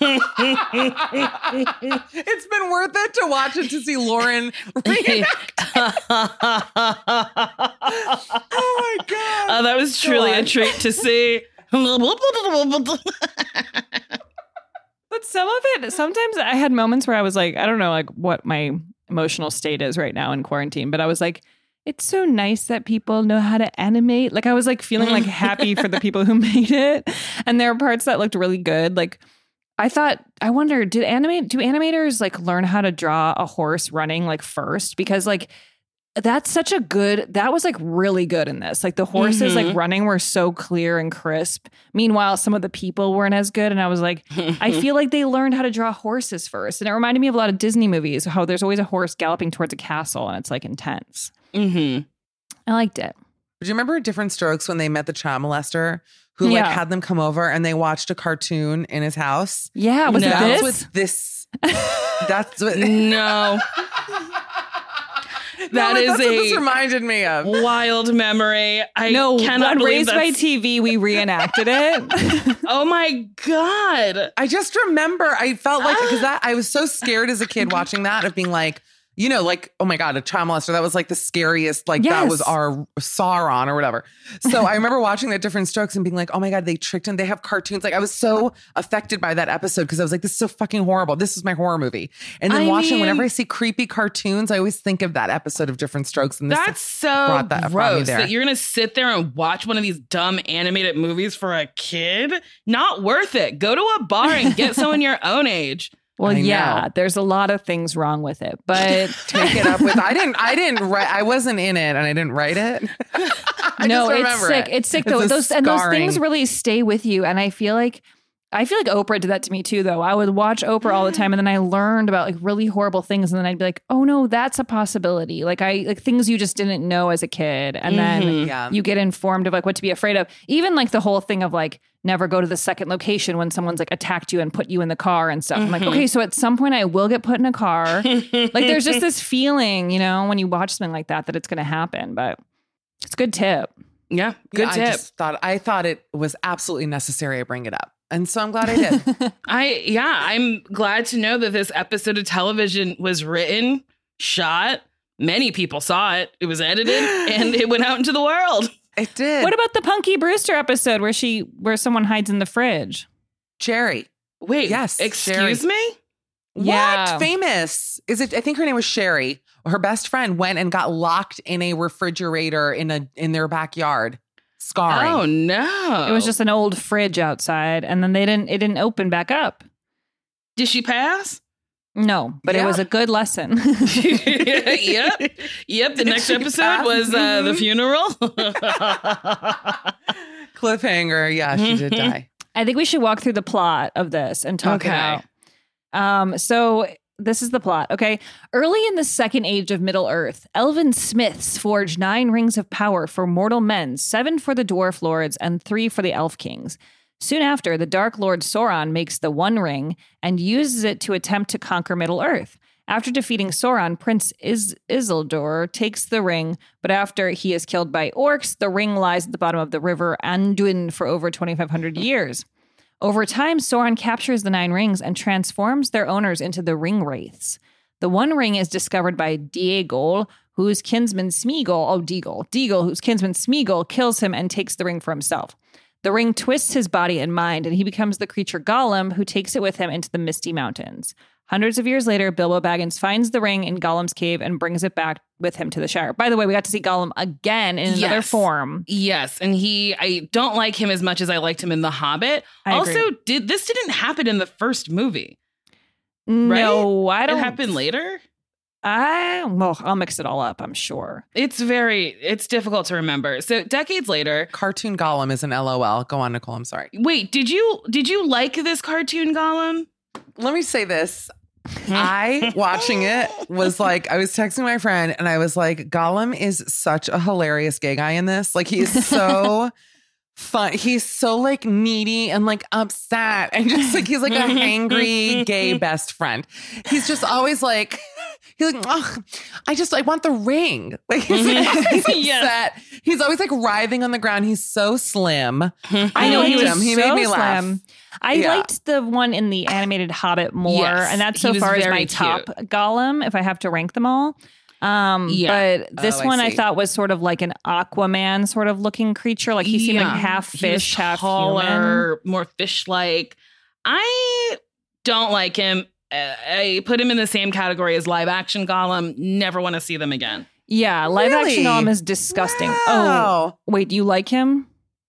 been worth it to watch it to see Lauren reenact. Oh my God. Oh, that was truly a treat to see. But some of it, sometimes I had moments where I was like, I don't know like what my emotional state is right now in quarantine, but I was like, it's so nice that people know how to animate. Like I was like feeling like happy for the people who made it. And there are parts that looked really good. Like I wonder, do animators like learn how to draw a horse running like first? Because like that was like really good in this. Like the horses like running were so clear and crisp. Meanwhile, some of the people weren't as good. And I was like, I feel like they learned how to draw horses first. And it reminded me of a lot of Disney movies, how there's always a horse galloping towards a castle and it's like intense. I liked it. Do you remember Different Strokes when they met the child molester who like had them come over and they watched a cartoon in his house? Yeah, was it this? That's what No. That's what this reminded me of. Wild memory. I cannot on believe Raised by TV, we reenacted it. Oh my God. I just remember I felt like because I was so scared as a kid watching that of being like, you know, like, oh my God, a child molester. That was like the scariest, like that was our Sauron or whatever. So I remember watching that Different Strokes and being like, oh my God, they tricked him. They have cartoons. Like I was so affected by that episode because I was like, this is so fucking horrible. This is my horror movie. And then whenever I see creepy cartoons, I always think of that episode of Different Strokes. And this that's so brought that gross there. that you're going to sit there and watch one of these dumb animated movies for a kid. Not worth it. Go to a bar and get someone your own age. Well, yeah, there's a lot of things wrong with it, but take it up with. I didn't write. I wasn't in it, and I didn't write it. No, it's sick. It's sick though. Those things really stay with you, and I feel like Oprah did that to me too. Though I would watch Oprah all the time, and then I learned about like really horrible things, and then I'd be like, oh no, that's a possibility. Like things you just didn't know as a kid, and then you get informed of like what to be afraid of. Even like the whole thing of like never go to the second location when someone's like attacked you and put you in the car and stuff. I'm like, okay, so at some point I will get put in a car. Like there's just this feeling, you know, when you watch something like that it's going to happen. But it's a good tip. Yeah, good tip. I thought it was absolutely necessary I bring it up. And so I'm glad I did. I'm glad to know that this episode of television was written, shot. Many people saw it. It was edited and it went out into the world. It did. What about the Punky Brewster episode where someone hides in the fridge? Jerry. Wait, yes. Excuse me? What? Famous. Is it? I think her name was Sherry. Her best friend went and got locked in a refrigerator in their backyard. Scarring. Oh no. It was just an old fridge outside and then it didn't open back up. Did she pass? No, but it was a good lesson. Yep. The next episode was the funeral. Cliffhanger. Yeah, she did die. I think we should walk through the plot of this and talk it out. So This is the plot, okay? Early in the Second Age of Middle-earth, elven smiths forged 9 rings of power for mortal men, 7 for the dwarf lords, and 3 for the elf kings. Soon after, the Dark Lord Sauron makes the One Ring and uses it to attempt to conquer Middle-earth. After defeating Sauron, Prince Isildur takes the ring, but after he is killed by orcs, the ring lies at the bottom of the river Anduin for over 2,500 years. Over time, Sauron captures the 9 rings and transforms their owners into the ring wraiths. The One Ring is discovered by Deagol, whose kinsman Deagol, whose kinsman Smeagol kills him and takes the ring for himself. The ring twists his body and mind, and he becomes the creature Gollum, who takes it with him into the Misty Mountains. Hundreds of years later, Bilbo Baggins finds the ring in Gollum's cave and brings it back with him to the Shire. By the way, we got to see Gollum again in another form. Yes, and I don't like him as much as I liked him in The Hobbit. This didn't happen in the first movie. No, right? I don't. It happened later? I'll mix it all up, I'm sure. It's difficult to remember. So decades later. Cartoon Gollum is an LOL. Go on, Nicole. I'm sorry. Wait, did you like this cartoon Gollum? Let me say this. Watching it was like, I was texting my friend and I was like, Gollum is such a hilarious gay guy in this. Like, he is so fun. He's so like needy and like upset. And just like, he's like a hangry gay best friend. He's just always like, he's like, I want the ring. Like, he's upset. He's always like writhing on the ground. He's so slim. I know he was He so made me laugh. slim. I liked the one in the animated Hobbit more, and that's so far as my top Gollum, if I have to rank them all. But this one I thought was sort of like an Aquaman sort of looking creature. Like he seemed like half fish, half human. More fish-like. I don't like him. I put him in the same cacategory as live action Gollum. Never want to see them again. Yeah, live action Gollum is disgusting. Wow. Oh, wait, do you like him?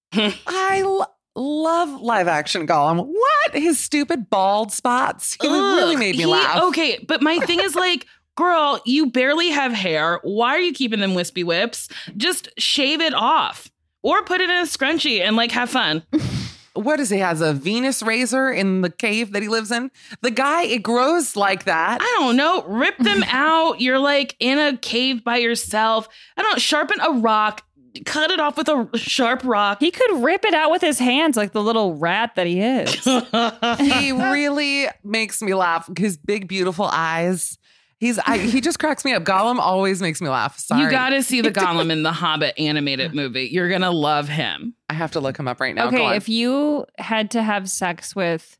I love live action Gollum. What? His stupid bald spots. He really made me laugh. Okay, but my thing is like, girl, you barely have hair. Why are you keeping them wispy whips? Just shave it off or put it in a scrunchie and like have fun. What is he has a Venus razor in the cave that he lives in? The guy, it grows like that. I don't know. Rip them out. You're like in a cave by yourself. I don't know. Sharpen a rock. Cut it off with a sharp rock. He could rip it out with his hands like the little rat that he is. He really makes me laugh. His big, beautiful eyes. He just cracks me up. Gollum always makes me laugh. Sorry. You got to see the Gollum in the Hobbit animated movie. You're going to love him. I have to look him up right now. Okay, if you had to have sex with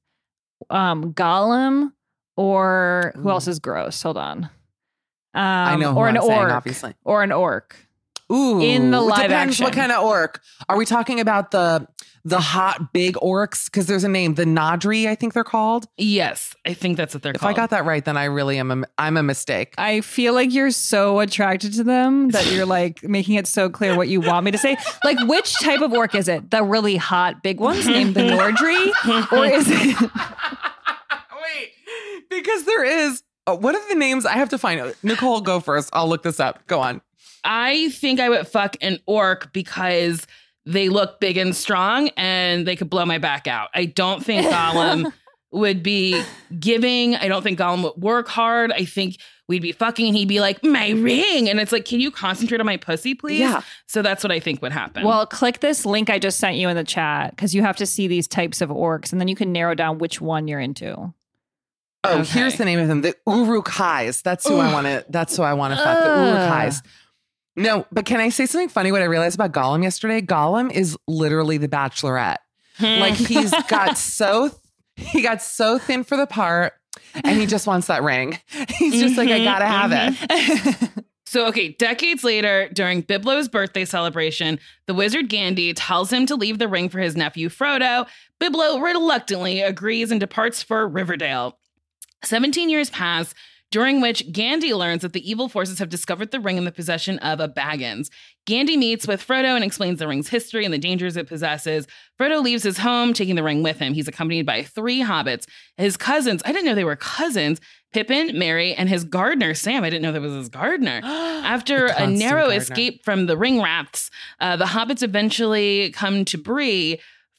Gollum or who else is gross? Hold on. I know who or an I'm orc, saying, obviously. Or an orc. Ooh, in the live depends action. What kind of orc? Are we talking about the hot big orcs? Because there's a name, the Nodri, I think they're called. Yes, I think that's what they're called. If I got that right, then I really am. I'm a mistake. I feel like you're so attracted to them that you're like making it so clear what you want me to say. Like, which type of orc is it? The really hot big ones named the Nordri, or is it? Wait, because there is. What are the names? I have to find out. Nicole, go first. I'll look this up. Go on. I think I would fuck an orc because they look big and strong and they could blow my back out. I don't think Gollum would be giving. I don't think Gollum would work hard. I think we'd be fucking and he'd be like, my ring. And it's like, can you concentrate on my pussy, please? Yeah. So that's what I think would happen. Well, click this link I just sent you in the chat because you have to see these types of orcs and then you can narrow down which one you're into. Oh, here's the name of them. The Uruk-hais. That's who I want to fuck. The Uruk-hais. No, but can I say something funny? What I realized about Gollum yesterday, Gollum is literally the Bachelorette. Like he got so thin for the part and he just wants that ring. He's just like, I gotta have it. So, okay, decades later, during Biblo's birthday celebration, the wizard Gandhi tells him to leave the ring for his nephew Frodo. Biblo reluctantly agrees and departs for Riverdale. 17 years pass, during which Gandhi learns that the evil forces have discovered the ring in the possession of a Baggins. Gandhi meets with Frodo and explains the ring's history and the dangers it possesses. Frodo leaves his home, taking the ring with him. He's accompanied by 3 hobbits. His cousins, I didn't know they were cousins, Pippin, Merry, and his gardener, Sam. I didn't know that was his gardener. After a narrow escape from the ring rats, the hobbits eventually come to Bree.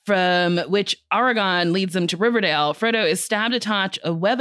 from which Aragorn leads them to Riverdale. Frodo is stabbed atop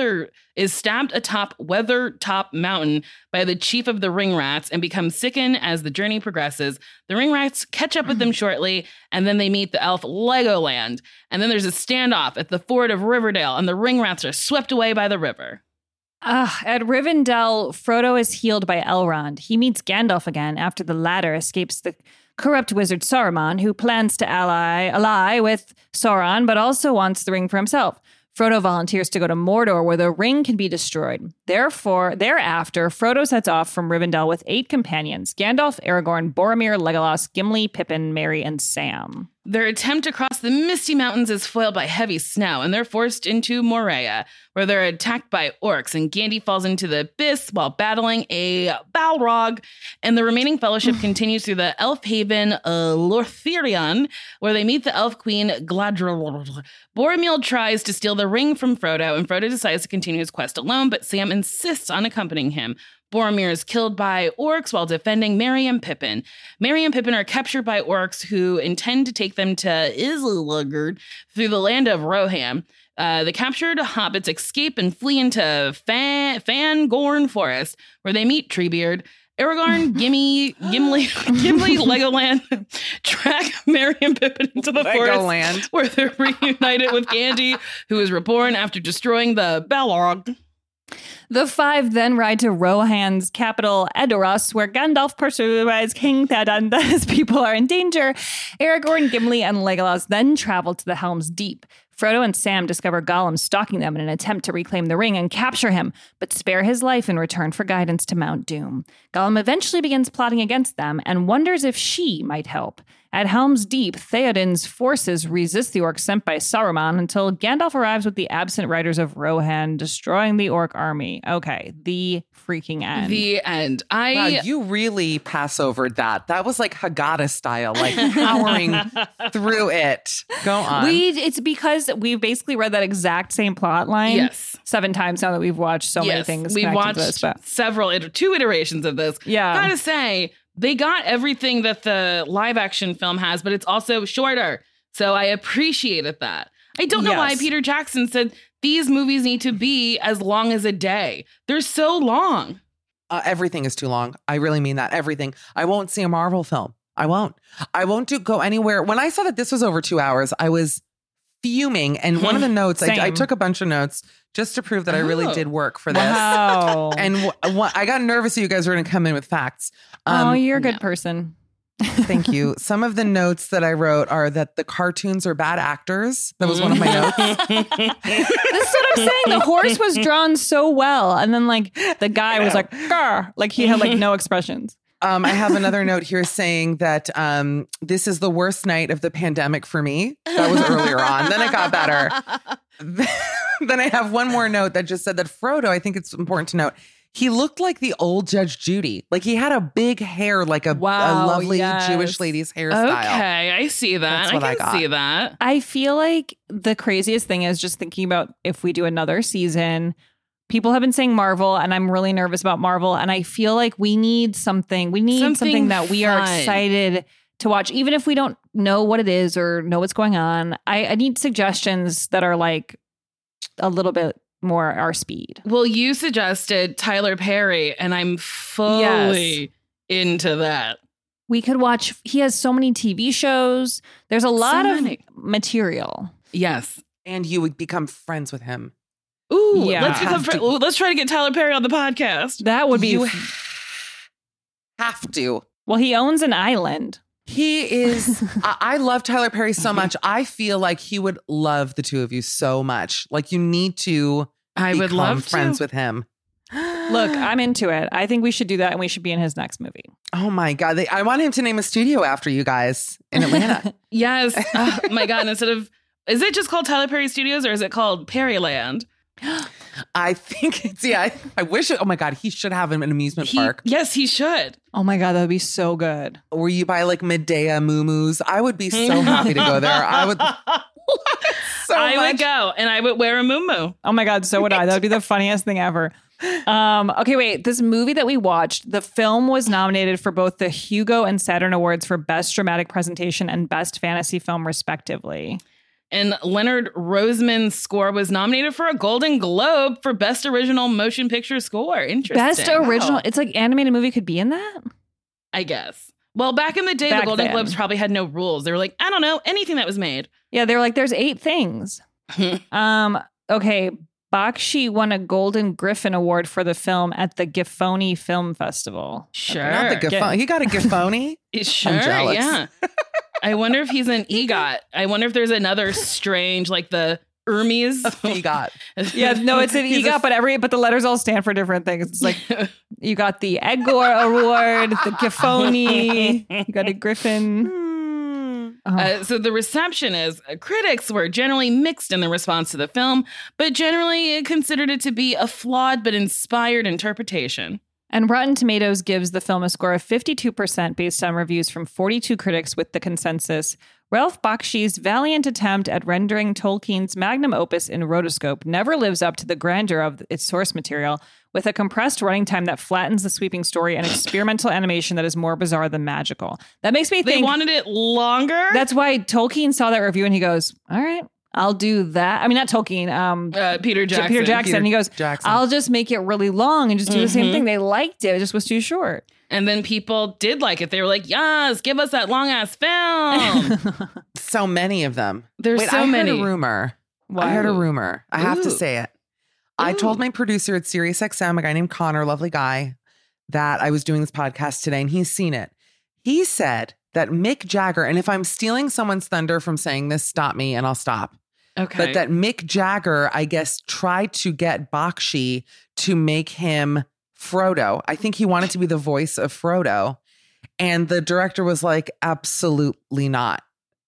Weathertop Mountain by the chief of the Ring Rats and becomes sickened as the journey progresses. The Ring Rats catch up with them shortly, and then they meet the elf Legoland. And then there's a standoff at the ford of Riverdale, and the Ring Rats are swept away by the river. At Rivendell, Frodo is healed by Elrond. He meets Gandalf again after the latter escapes the corrupt wizard Saruman, who plans to ally with Sauron, but also wants the ring for himself. Frodo volunteers to go to Mordor, where the ring can be destroyed. Thereafter, Frodo sets off from Rivendell with 8 companions: Gandalf, Aragorn, Boromir, Legolas, Gimli, Pippin, Merry, and Sam. Their attempt to cross the Misty Mountains is foiled by heavy snow, and they're forced into Moria, where they're attacked by orcs, and Gandhi falls into the abyss while battling a Balrog. And the remaining fellowship continues through the elf haven Lothlorien, where they meet the elf queen Galadriel. Boromir tries to steal the ring from Frodo, and Frodo decides to continue his quest alone, but Sam insists on accompanying him. Boromir is killed by orcs while defending Merry and Pippin. Merry and Pippin are captured by orcs who intend to take them to Isengard through the land of Rohan. The captured hobbits escape and flee into Fangorn Forest, where they meet Treebeard. Aragorn, Gimli, Legoland track Merry and Pippin into the forest, where they're reunited with Gandhi, who is reborn after destroying the Balrog. The 5 then ride to Rohan's capital, Edoras, where Gandalf persuades King Theoden that his people are in danger. Aragorn, Gimli, and Legolas then travel to the Helm's Deep. Frodo and Sam discover Gollum stalking them in an attempt to reclaim the ring and capture him, but spare his life in return for guidance to Mount Doom. Gollum eventually begins plotting against them and wonders if she might help. At Helm's Deep, Theoden's forces resist the orcs sent by Saruman until Gandalf arrives with the absent riders of Rohan, destroying the orc army. Okay, the freaking end. The end. Wow, you really pass over that. That was like Haggadah style, like powering through it. Go on. It's because we've basically read that exact same plot line 7 times now that we've watched so many things. We've watched two iterations of this. Yeah. Gotta say, they got everything that the live action film has, but it's also shorter. So I appreciated that. I don't know why Peter Jackson said these movies need to be as long as a day. They're so long. Everything is too long. I really mean that. Everything. I won't see a Marvel film. I won't go anywhere. When I saw that this was over 2 hours, I was fuming. And one of the notes, I took a bunch of notes just to prove that I really did work for this. Wow. And I got nervous that you guys were going to come in with facts. You're a good person. Thank you. Some of the notes that I wrote are that the cartoons are bad actors. That was one of my notes. This is what I'm saying. The horse was drawn so well. And then like the guy was like, "Grr," like he had like no expressions. I have another note here saying that this is the worst night of the pandemic for me. That was earlier on. Then it got better. Then I have one more note that just said that Frodo, I think it's important to note, he looked like the old Judge Judy. Like he had a big hair, like a lovely Jewish lady's hairstyle. Okay, I see that. I can see that. I feel like the craziest thing is just thinking about if we do another season. People have been saying Marvel, and I'm really nervous about Marvel. And I feel like we need something. We need something that we are excited to watch, even if we don't know what it is or know what's going on. I need suggestions that are like a little bit more our speed. Well, you suggested Tyler Perry, and I'm fully into that. We could watch. He has so many TV shows. There's a lot of material. Yes. And you would become friends with him. Ooh, let's try to get Tyler Perry on the podcast. That would be. You have to. Well, he owns an island. He is. I love Tyler Perry so much. I feel like he would love the two of you so much. Like you need to. I would love friends with him. Look, I'm into it. I think we should do that, and we should be in his next movie. Oh my God! I want him to name a studio after you guys in Atlanta. Yes. Oh my God! Is it just called Tyler Perry Studios, or is it called Perryland? I think it's I wish it. Oh my God, he should have an amusement park. Yes, he should. Oh my God, that would be so good. Where you buy like Medea moo-moos. I would be so happy to go there. I would. I would go, and I would wear a moo-moo. Oh my God, so would I. That would be the funniest thing ever. Okay, wait. This movie that we watched, the film was nominated for both the Hugo and Saturn Awards for Best Dramatic Presentation and Best Fantasy Film, respectively. And Leonard Roseman's score was nominated for a Golden Globe for Best Original Motion Picture Score. Interesting. Best original. It's like animated movie could be in that? I guess. Well, back in the day, the Golden Globes probably had no rules. They were like, I don't know, anything that was made. Yeah, they were like, there's 8 things. Okay, Bakshi won a Golden Griffin Award for the film at the Gifoni Film Festival. Sure. Not the Gifoni. He got a Gifoni? Sure, I'm jealous. yeah. I wonder if he's an EGOT. I wonder if there's another strange, like the Hermes. EGOT. Yeah, no, it's an EGOT, but the letters all stand for different things. It's like you got the Edgar Award, the Gifoni, you got a Griffin. So the reception is critics were generally mixed in their response to the film, but generally considered it to be a flawed but inspired interpretation. And Rotten Tomatoes gives the film a score of 52% based on reviews from 42 critics, with the consensus: Ralph Bakshi's valiant attempt at rendering Tolkien's magnum opus in rotoscope never lives up to the grandeur of its source material, with a compressed running time that flattens the sweeping story and experimental animation that is more bizarre than magical. That makes me think... They wanted it longer? That's why Tolkien saw that review and he goes, all right, I'll do that. I mean, not Tolkien. Peter Jackson. Peter Jackson. He goes, I'll just make it really long and just do the same thing. They liked it. It just was too short. And then people did like it. They were like, yes, give us that long ass film. So many of them. There's so many. I heard a rumor. I heard a rumor. I have to say it. I told my producer at SiriusXM, a guy named Connor, lovely guy, that I was doing this podcast today, and he's seen it. He said that Mick Jagger, and if I'm stealing someone's thunder from saying this, stop me and I'll stop. Okay. But that Mick Jagger, I guess, tried to get Bakshi to make him Frodo. I think he wanted to be the voice of Frodo. And the director was like, absolutely not.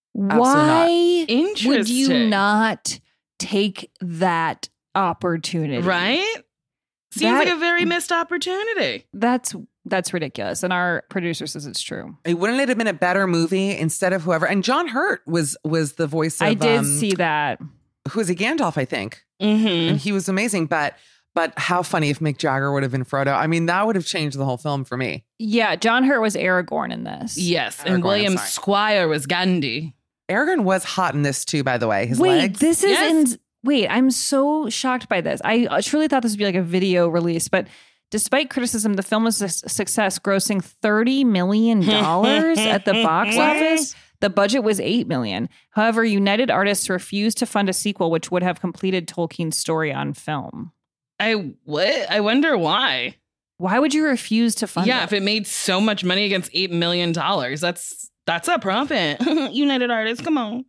Why Interesting. would you not take that opportunity? Right? Seems like a very missed opportunity. That's ridiculous. And our producer says it's true. Wouldn't it have been a better movie instead of whoever? And John Hurt was the voice of... I did see that. Who was it? Gandalf, I think. Mm-hmm. And he was amazing. But how funny if Mick Jagger would have been Frodo. I mean, that would have changed the whole film for me. Yeah, John Hurt was Aragorn in this. Yes, and William Squire was Gandhi. Aragorn was hot in this too, by the way. His Wait, legs. this is Wait, I'm so shocked by this. I truly thought this would be like a video release, but despite criticism, the film was a success, grossing $30 million at the box office. The budget was $8 million. However, United Artists refused to fund a sequel, which would have completed Tolkien's story on film. I wonder why. Why would you refuse to fund it? Yeah, if it made so much money against $8 million, that's a profit. United Artists, come on.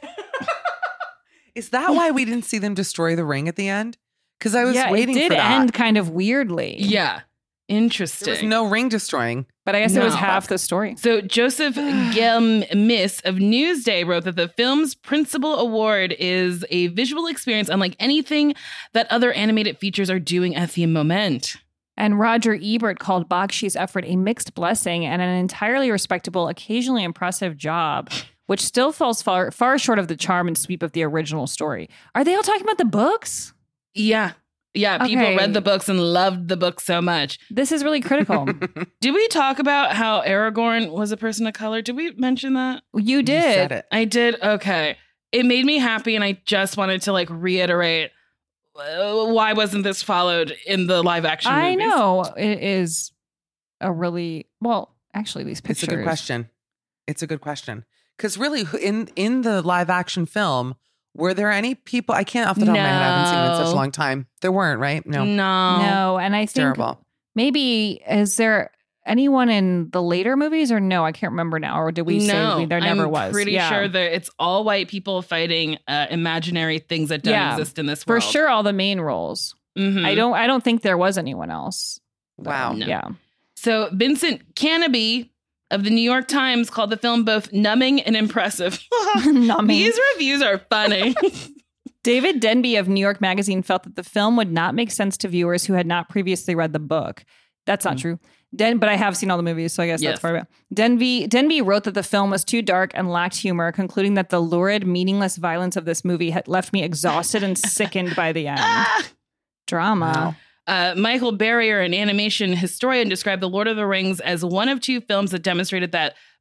Is that why we didn't see them destroy the ring at the end? Because I was waiting for that. It did end kind of weirdly. Yeah. Interesting. There was no ring destroying. But I guess it was half the story. So Joseph Gelmis of Newsday wrote that the film's principal award is a visual experience unlike anything that other animated features are doing at the moment. And Roger Ebert called Bakshi's effort a mixed blessing and an entirely respectable, occasionally impressive job, which still falls far, far short of the charm and sweep of the original story. Are they all talking about the books? Yeah. Yeah, people read the books and loved the books so much. This is really critical. Did we talk about how Aragorn was a person of color? Did we mention that? You did. You said it. I did? Okay. It made me happy, and I just wanted to reiterate, why wasn't this followed in the live action movies? I know. It is a really... Well, actually, these pictures... It's a good question. Because really, in the live action film... Were there any people? I can't off the top of my head. I haven't seen it in such a long time. There weren't, right? No. And I think terrible. Maybe is there anyone in the later movies or no? I can't remember now. Or did we say there never was? I'm pretty sure that it's all white people fighting imaginary things that don't exist in this world. For sure, all the main roles. Mm-hmm. I don't think there was anyone else. Wow. No. Yeah. So Vincent Canby of the New York Times called the film both numbing and impressive. Numbing. These reviews are funny. David Denby of New York Magazine felt that the film would not make sense to viewers who had not previously read the book. That's not true. But I have seen all the movies, so I guess that's part of it. Denby wrote that the film was too dark and lacked humor, concluding that the lurid, meaningless violence of this movie had left me exhausted and sickened by the end. Drama. Wow. Michael Barrier, an animation historian, described The Lord of the Rings as one of two films that demonstrated that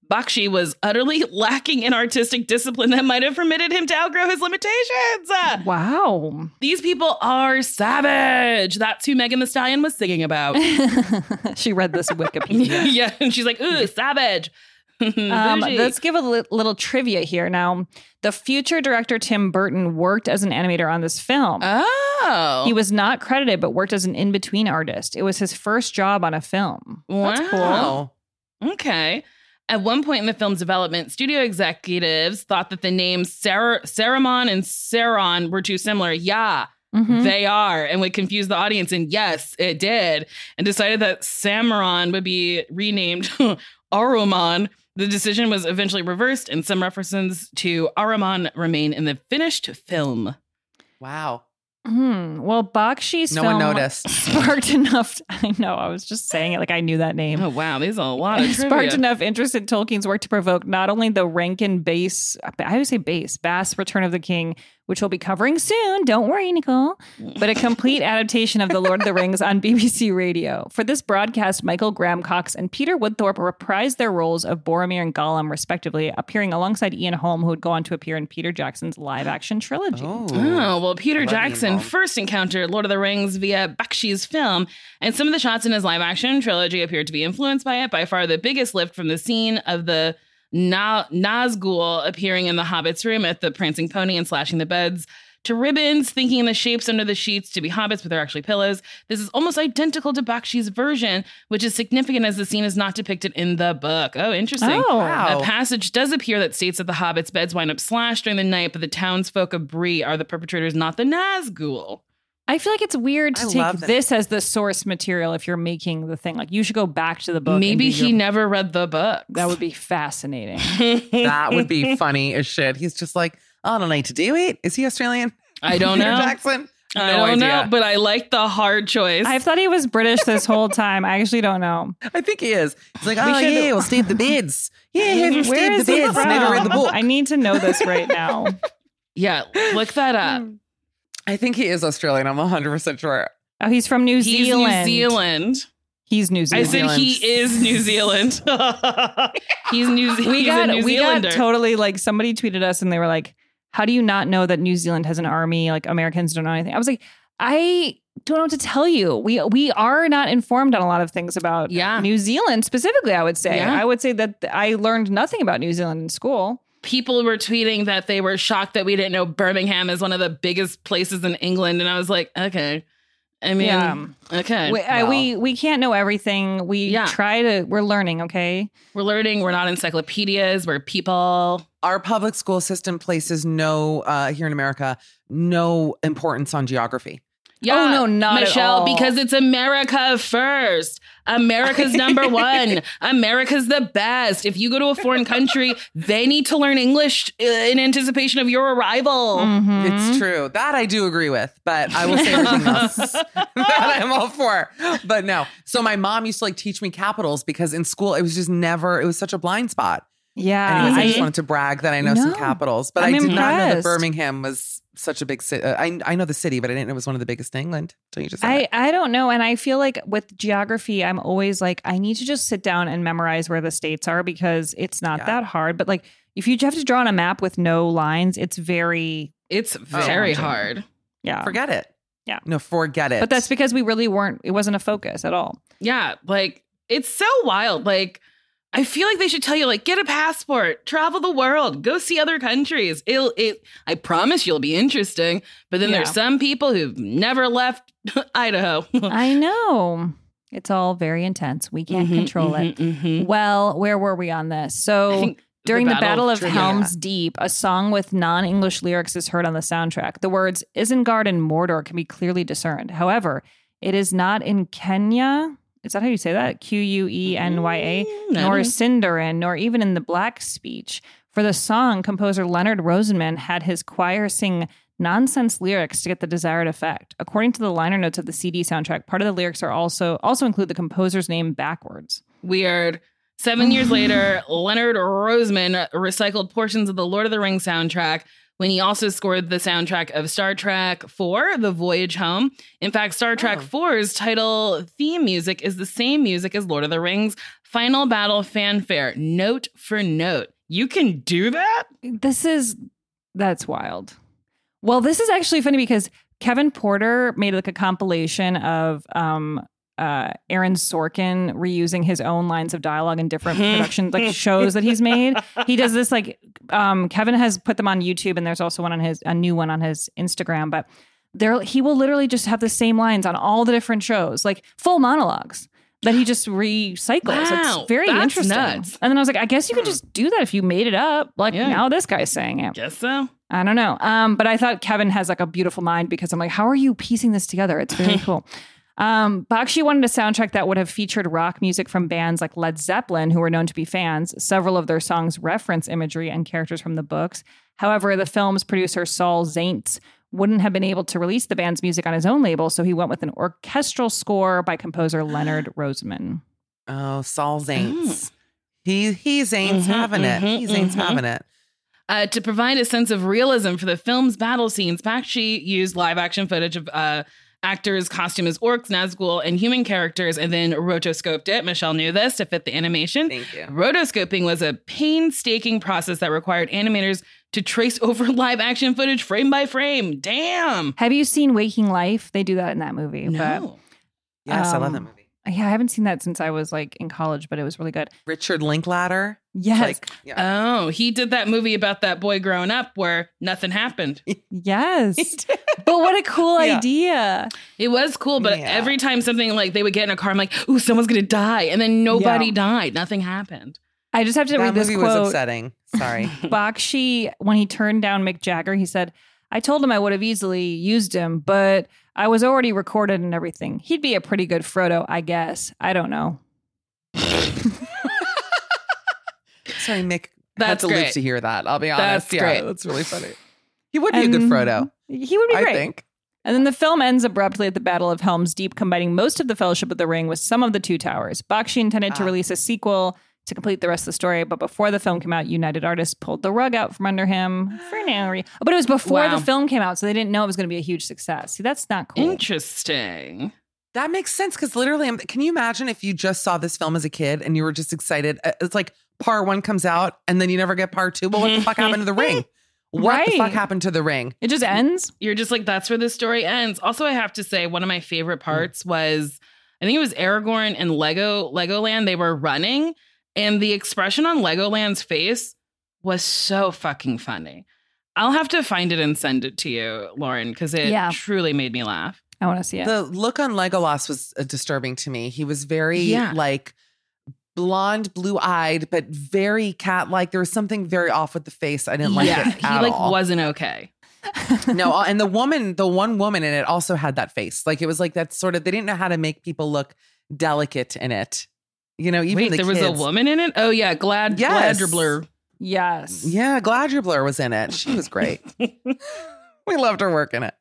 Bakshi was utterly lacking in artistic discipline that might have permitted him to outgrow his limitations. Wow. These people are savage. That's who Megan Thee Stallion was singing about. She read this Wikipedia. Yeah, and she's like, ooh, savage. Let's give a little trivia here. Now, the future director Tim Burton worked as an animator on this film. Oh. He was not credited, but worked as an in-between artist. It was his first job on a film. That's cool. Okay. At one point in the film's development, studio executives thought that the names Saruman and Sauron were too similar. Yeah, they are, and would confuse the audience. And yes, it did. And decided that Sauron would be renamed Aruman. The decision was eventually reversed, and some references to Aruman remain in the finished film. Wow. Well, Bakshi's no film one noticed. Sparked enough. I know. I was just saying it like I knew that name. Oh, wow. There's a lot of trivia. Sparked enough interest in Tolkien's work to provoke not only the Rankin Bass, I would say Bass Return of the King, which we'll be covering soon. Don't worry, Nicole. But a complete adaptation of The Lord of the Rings on BBC Radio. For this broadcast, Michael Graham Cox and Peter Woodthorpe reprised their roles of Boromir and Gollum, respectively, appearing alongside Ian Holm, who would go on to appear in Peter Jackson's live-action trilogy. Oh, well, Peter Jackson first encountered Lord of the Rings via Bakshi's film, and some of the shots in his live-action trilogy appeared to be influenced by it. By far the biggest lift from the scene of the Nazgul appearing in the Hobbit's room at the Prancing Pony and slashing the beds, to ribbons thinking the shapes under the sheets to be hobbits, but they're actually pillows. This is almost identical to Bakshi's version, which is significant as the scene is not depicted in the book. Oh, interesting. Oh, wow. A passage does appear that states that the hobbits' beds wind up slashed during the night, but the townsfolk of Bree are the perpetrators, not the Nazgul. I feel like it's weird to take this as the source material if you're making the thing. Like, you should go back to the book. Maybe he never read the book. That would be fascinating. That would be funny as shit. He's just like, I don't need to do it. Is he Australian? I don't know. Jackson? I don't know, but I like the hard choice. I thought he was British this whole time. I actually don't know. I think he is. He's like, we'll stave the beds. Yeah, we'll Where stave is the he beds. from? Never read the book. I need to know this right now. Yeah, look that up. I think he is Australian. I'm 100% sure. Oh, he's from New Zealand. New Zealand. He's New Zealand. I said he is New Zealand. He's New Zealand. We got totally like, somebody tweeted us and they were like, how do you not know that New Zealand has an army? Like, Americans don't know anything. I was like, I don't know what to tell you. We are not informed on a lot of things about New Zealand specifically, I would say. I would say that I learned nothing about New Zealand in school. People were tweeting that they were shocked that we didn't know Birmingham is one of the biggest places in England. And I was like, okay. I mean, okay. We can't know everything. We're learning, okay? We're learning. We're not encyclopedias. We're people. Our public school system places here in America, no importance on geography. Yeah, oh, no, not Michelle, at all. because it's America first. America's number one. America's the best. If you go to a foreign country, they need to learn English in anticipation of your arrival. Mm-hmm. It's true. That I do agree with, but I will say everything else that I'm all for. But no. So my mom used to like teach me capitals because in school it was such a blind spot. Yeah. Anyways, I just wanted to brag that I know some capitals, but I did not know that Birmingham was such a big city. I know the city, but I didn't know it was one of the biggest in England. So you just I don't know. And I feel like with geography, I'm always like, I need to just sit down and memorize where the states are because it's not that hard. But like, if you have to draw on a map with no lines, it's very hard. Yeah. Forget it. Yeah. No, forget it. But that's because we really it wasn't a focus at all. Yeah. Like, it's so wild. Like, I feel like they should tell you, like, get a passport, travel the world, go see other countries. I promise you'll be interesting. But then there's some people who've never left Idaho. I know. It's all very intense. We can't control it. Mm-hmm. Well, where were we on this? So during the Battle of Helm's Deep, a song with non-English lyrics is heard on the soundtrack. The words Isengard and Mordor can be clearly discerned. However, it is not in Kenya. Is that how you say that? Quenya, nor Sindarin, nor even in the Black speech. For the song, composer Leonard Rosenman had his choir sing nonsense lyrics to get the desired effect. According to the liner notes of the CD soundtrack, part of the lyrics are also include the composer's name backwards. Weird. 7 years later, Leonard Rosenman recycled portions of the Lord of the Rings soundtrack when he also scored the soundtrack of Star Trek IV, The Voyage Home. In fact, Star Trek IV's title theme music is the same music as Lord of the Rings Final Battle fanfare, note for note. You can do that? That's wild. Well, this is actually funny because Kevin Porter made like a compilation of Aaron Sorkin reusing his own lines of dialogue in different productions, like shows that he's made. He does this like Kevin has put them on YouTube, and there's also a new one on his Instagram. But he will literally just have the same lines on all the different shows, like full monologues that he just recycles. Wow, it's very that's interesting. nuts. And then I was like, I guess you could just do that if you made it up. Like now this guy's saying it. Guess so. I don't know. But I thought Kevin has like a beautiful mind because I'm like, how are you piecing this together? It's very cool. Bakshi wanted a soundtrack that would have featured rock music from bands like Led Zeppelin, who were known to be fans. Several of their songs reference imagery and characters from the books. However, the film's producer, Saul Zaentz, wouldn't have been able to release the band's music on his own label, so he went with an orchestral score by composer Leonard Roseman. Oh, Saul Zaentz. He Zaentz having it. He Zaentz having it. To provide a sense of realism for the film's battle scenes, Bakshi used live-action footage of actors costumed as orcs, Nazgul, and human characters, and then rotoscoped it. Michelle knew this to fit the animation. Thank you. Rotoscoping was a painstaking process that required animators to trace over live-action footage frame by frame. Damn. Have you seen Waking Life? They do that in that movie. No. Yes, I love that movie. Yeah, I haven't seen that since I was like in college, but it was really good. Richard Linklater. Yes. Oh, he did that movie about that boy growing up where nothing happened. Yes. But what a cool idea. It was cool, but every time something like they would get in a car, I'm like, ooh, someone's going to die. And then nobody died. Nothing happened. I just have to read this movie quote. was upsetting. Sorry. Bakshi, when he turned down Mick Jagger, he said, I told him I would have easily used him, but I was already recorded and everything. He'd be a pretty good Frodo, I guess. I don't know. Sorry, Mick. That's had to great. live to hear that. I'll be honest. That's great. That's really funny. He would be a good Frodo. He would be great. I think. And then the film ends abruptly at the Battle of Helm's Deep, combining most of the Fellowship of the Ring with some of the Two Towers. Bakshi intended to release a sequel to complete the rest of the story, but before the film came out, United Artists pulled the rug out from under him for now. But it was before the film came out, so they didn't know it was going to be a huge success. See, that's not cool. Interesting. That makes sense because literally, can you imagine if you just saw this film as a kid and you were just excited? It's like part one comes out and then you never get part two. Well, what the fuck happened to the ring? What the fuck happened to the ring? It just ends. You're just like, that's where the story ends. Also, I have to say, one of my favorite parts was, I think it was Aragorn and Legoland. They were running, and the expression on Legoland's face was so fucking funny. I'll have to find it and send it to you, Lauren, because it truly made me laugh. I want to see it. The look on Legolas was disturbing to me. He was very like blonde, blue-eyed, but very cat-like. There was something very off with the face. I didn't like it at all. He like wasn't okay. No, and the one woman in it also had that face. Like it was like that sort of, they didn't know how to make people look delicate in it. You know, even there was a woman in it? Oh yeah, Gladribler. Yes. Yeah, Gladribler was in it. She was great. We loved her work in it.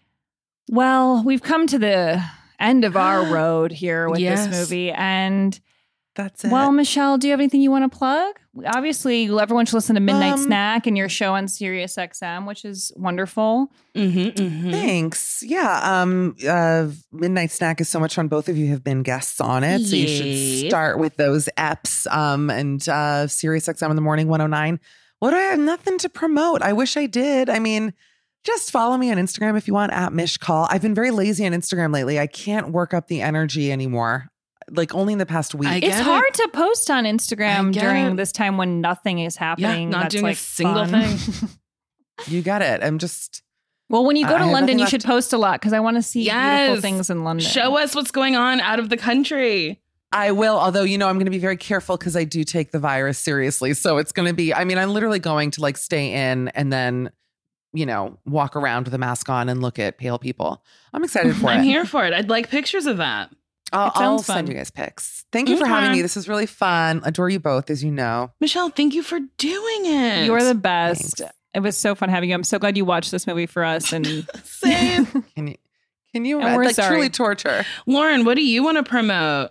Well, we've come to the end of our road here with this movie, and that's it. Well, Michelle, do you have anything you want to plug? Obviously, everyone should listen to Midnight Snack and your show on Sirius XM, which is wonderful. Thanks. Yeah. Midnight Snack is so much fun. Both of you have been guests on it. So you should start with those eps and Sirius XM in the morning 109. What do I have? Nothing to promote. I wish I did. I mean, just follow me on Instagram if you want, @MishCall. I've been very lazy on Instagram lately. I can't work up the energy anymore. Like only in the past week. It's hard to post on Instagram during this time when nothing is happening. Not That's doing like a single fun. thing. You got it. I'm just. Well, when you go to I London, have you nothing should post a lot because I want to see beautiful things in London. Show us what's going on out of the country. I will, although, you know, I'm going to be very careful because I do take the virus seriously. So it's going to be, I mean, I'm literally going to like stay in and then, you know, walk around with a mask on and look at pale people. I'm excited for it. I'm here for it. I'd like pictures of that. I'll send you guys pics. Thank you for having me. This was really fun. Adore you both, as you know. Michelle, thank you for doing it. You are the best. Thanks. It was so fun having you. I'm so glad you watched this movie for us. And same. Can you and we're like sorry. truly torture? Lauren, what do you want to promote?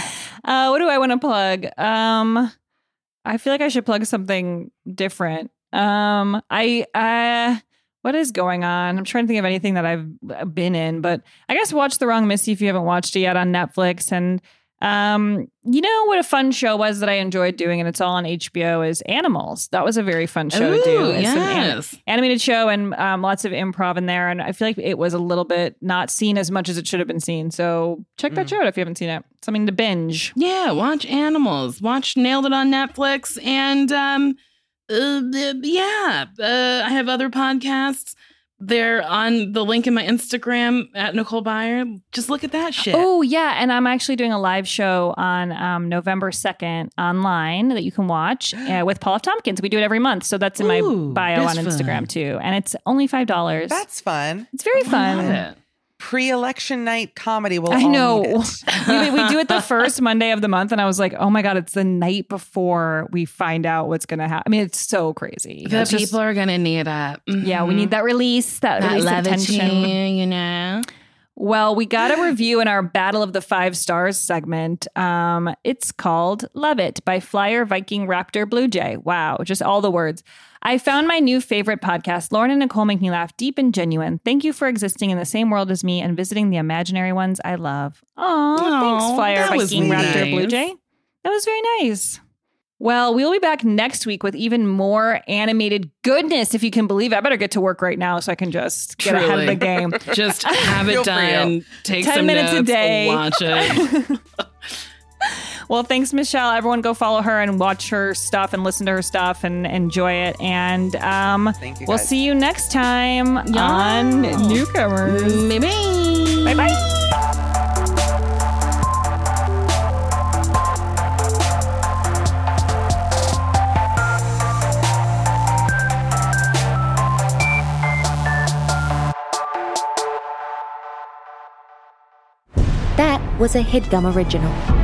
What do I want to plug? I feel like I should plug something different. What is going on? I'm trying to think of anything that I've been in, but I guess watch The Wrong Missy if you haven't watched it yet on Netflix. And you know what a fun show was that I enjoyed doing, and it's all on HBO, is Animals. That was a very fun show to do. It's an animated show and lots of improv in there. And I feel like it was a little bit not seen as much as it should have been seen. So check that show out if you haven't seen it. Something to binge. Yeah, watch Animals. Watch Nailed It on Netflix. And I have other podcasts. They're on the link in my Instagram at Nicole Byer. Just look at that shit. Oh, yeah. And I'm actually doing a live show on November 2nd online that you can watch with Paul F. Tompkins. We do it every month. So that's in my bio on Instagram, too. And it's only $5. That's fun. It's very fun. Pre-election night comedy will I know. we we do it the first Monday of the month, and I was like, oh my God, it's the night before we find out what's going to happen. I mean, it's so crazy. The people are going to need it. Mm-hmm. Yeah, we need that release, that release attention. You know? Well, we got a review in our Battle of the 5 Stars segment. It's called Love It by Flyer Viking Raptor Blue Jay. Wow, just all the words. I found my new favorite podcast. Lauren and Nicole make me laugh deep and genuine. Thank you for existing in the same world as me and visiting the imaginary ones I love. Aw, thanks, Flyer Viking Raptor Blue Jay. That was very nice. Well, we'll be back next week with even more animated goodness, if you can believe it. I better get to work right now so I can just get ahead of the game. Just have it done. Take 10 some minutes notes, a day. Watch it. Well, thanks, Michelle. Everyone go follow her and watch her stuff and listen to her stuff and enjoy it. And we'll see you next time on Newcomers. Bye-bye. Bye-bye. That was a HeadGum original.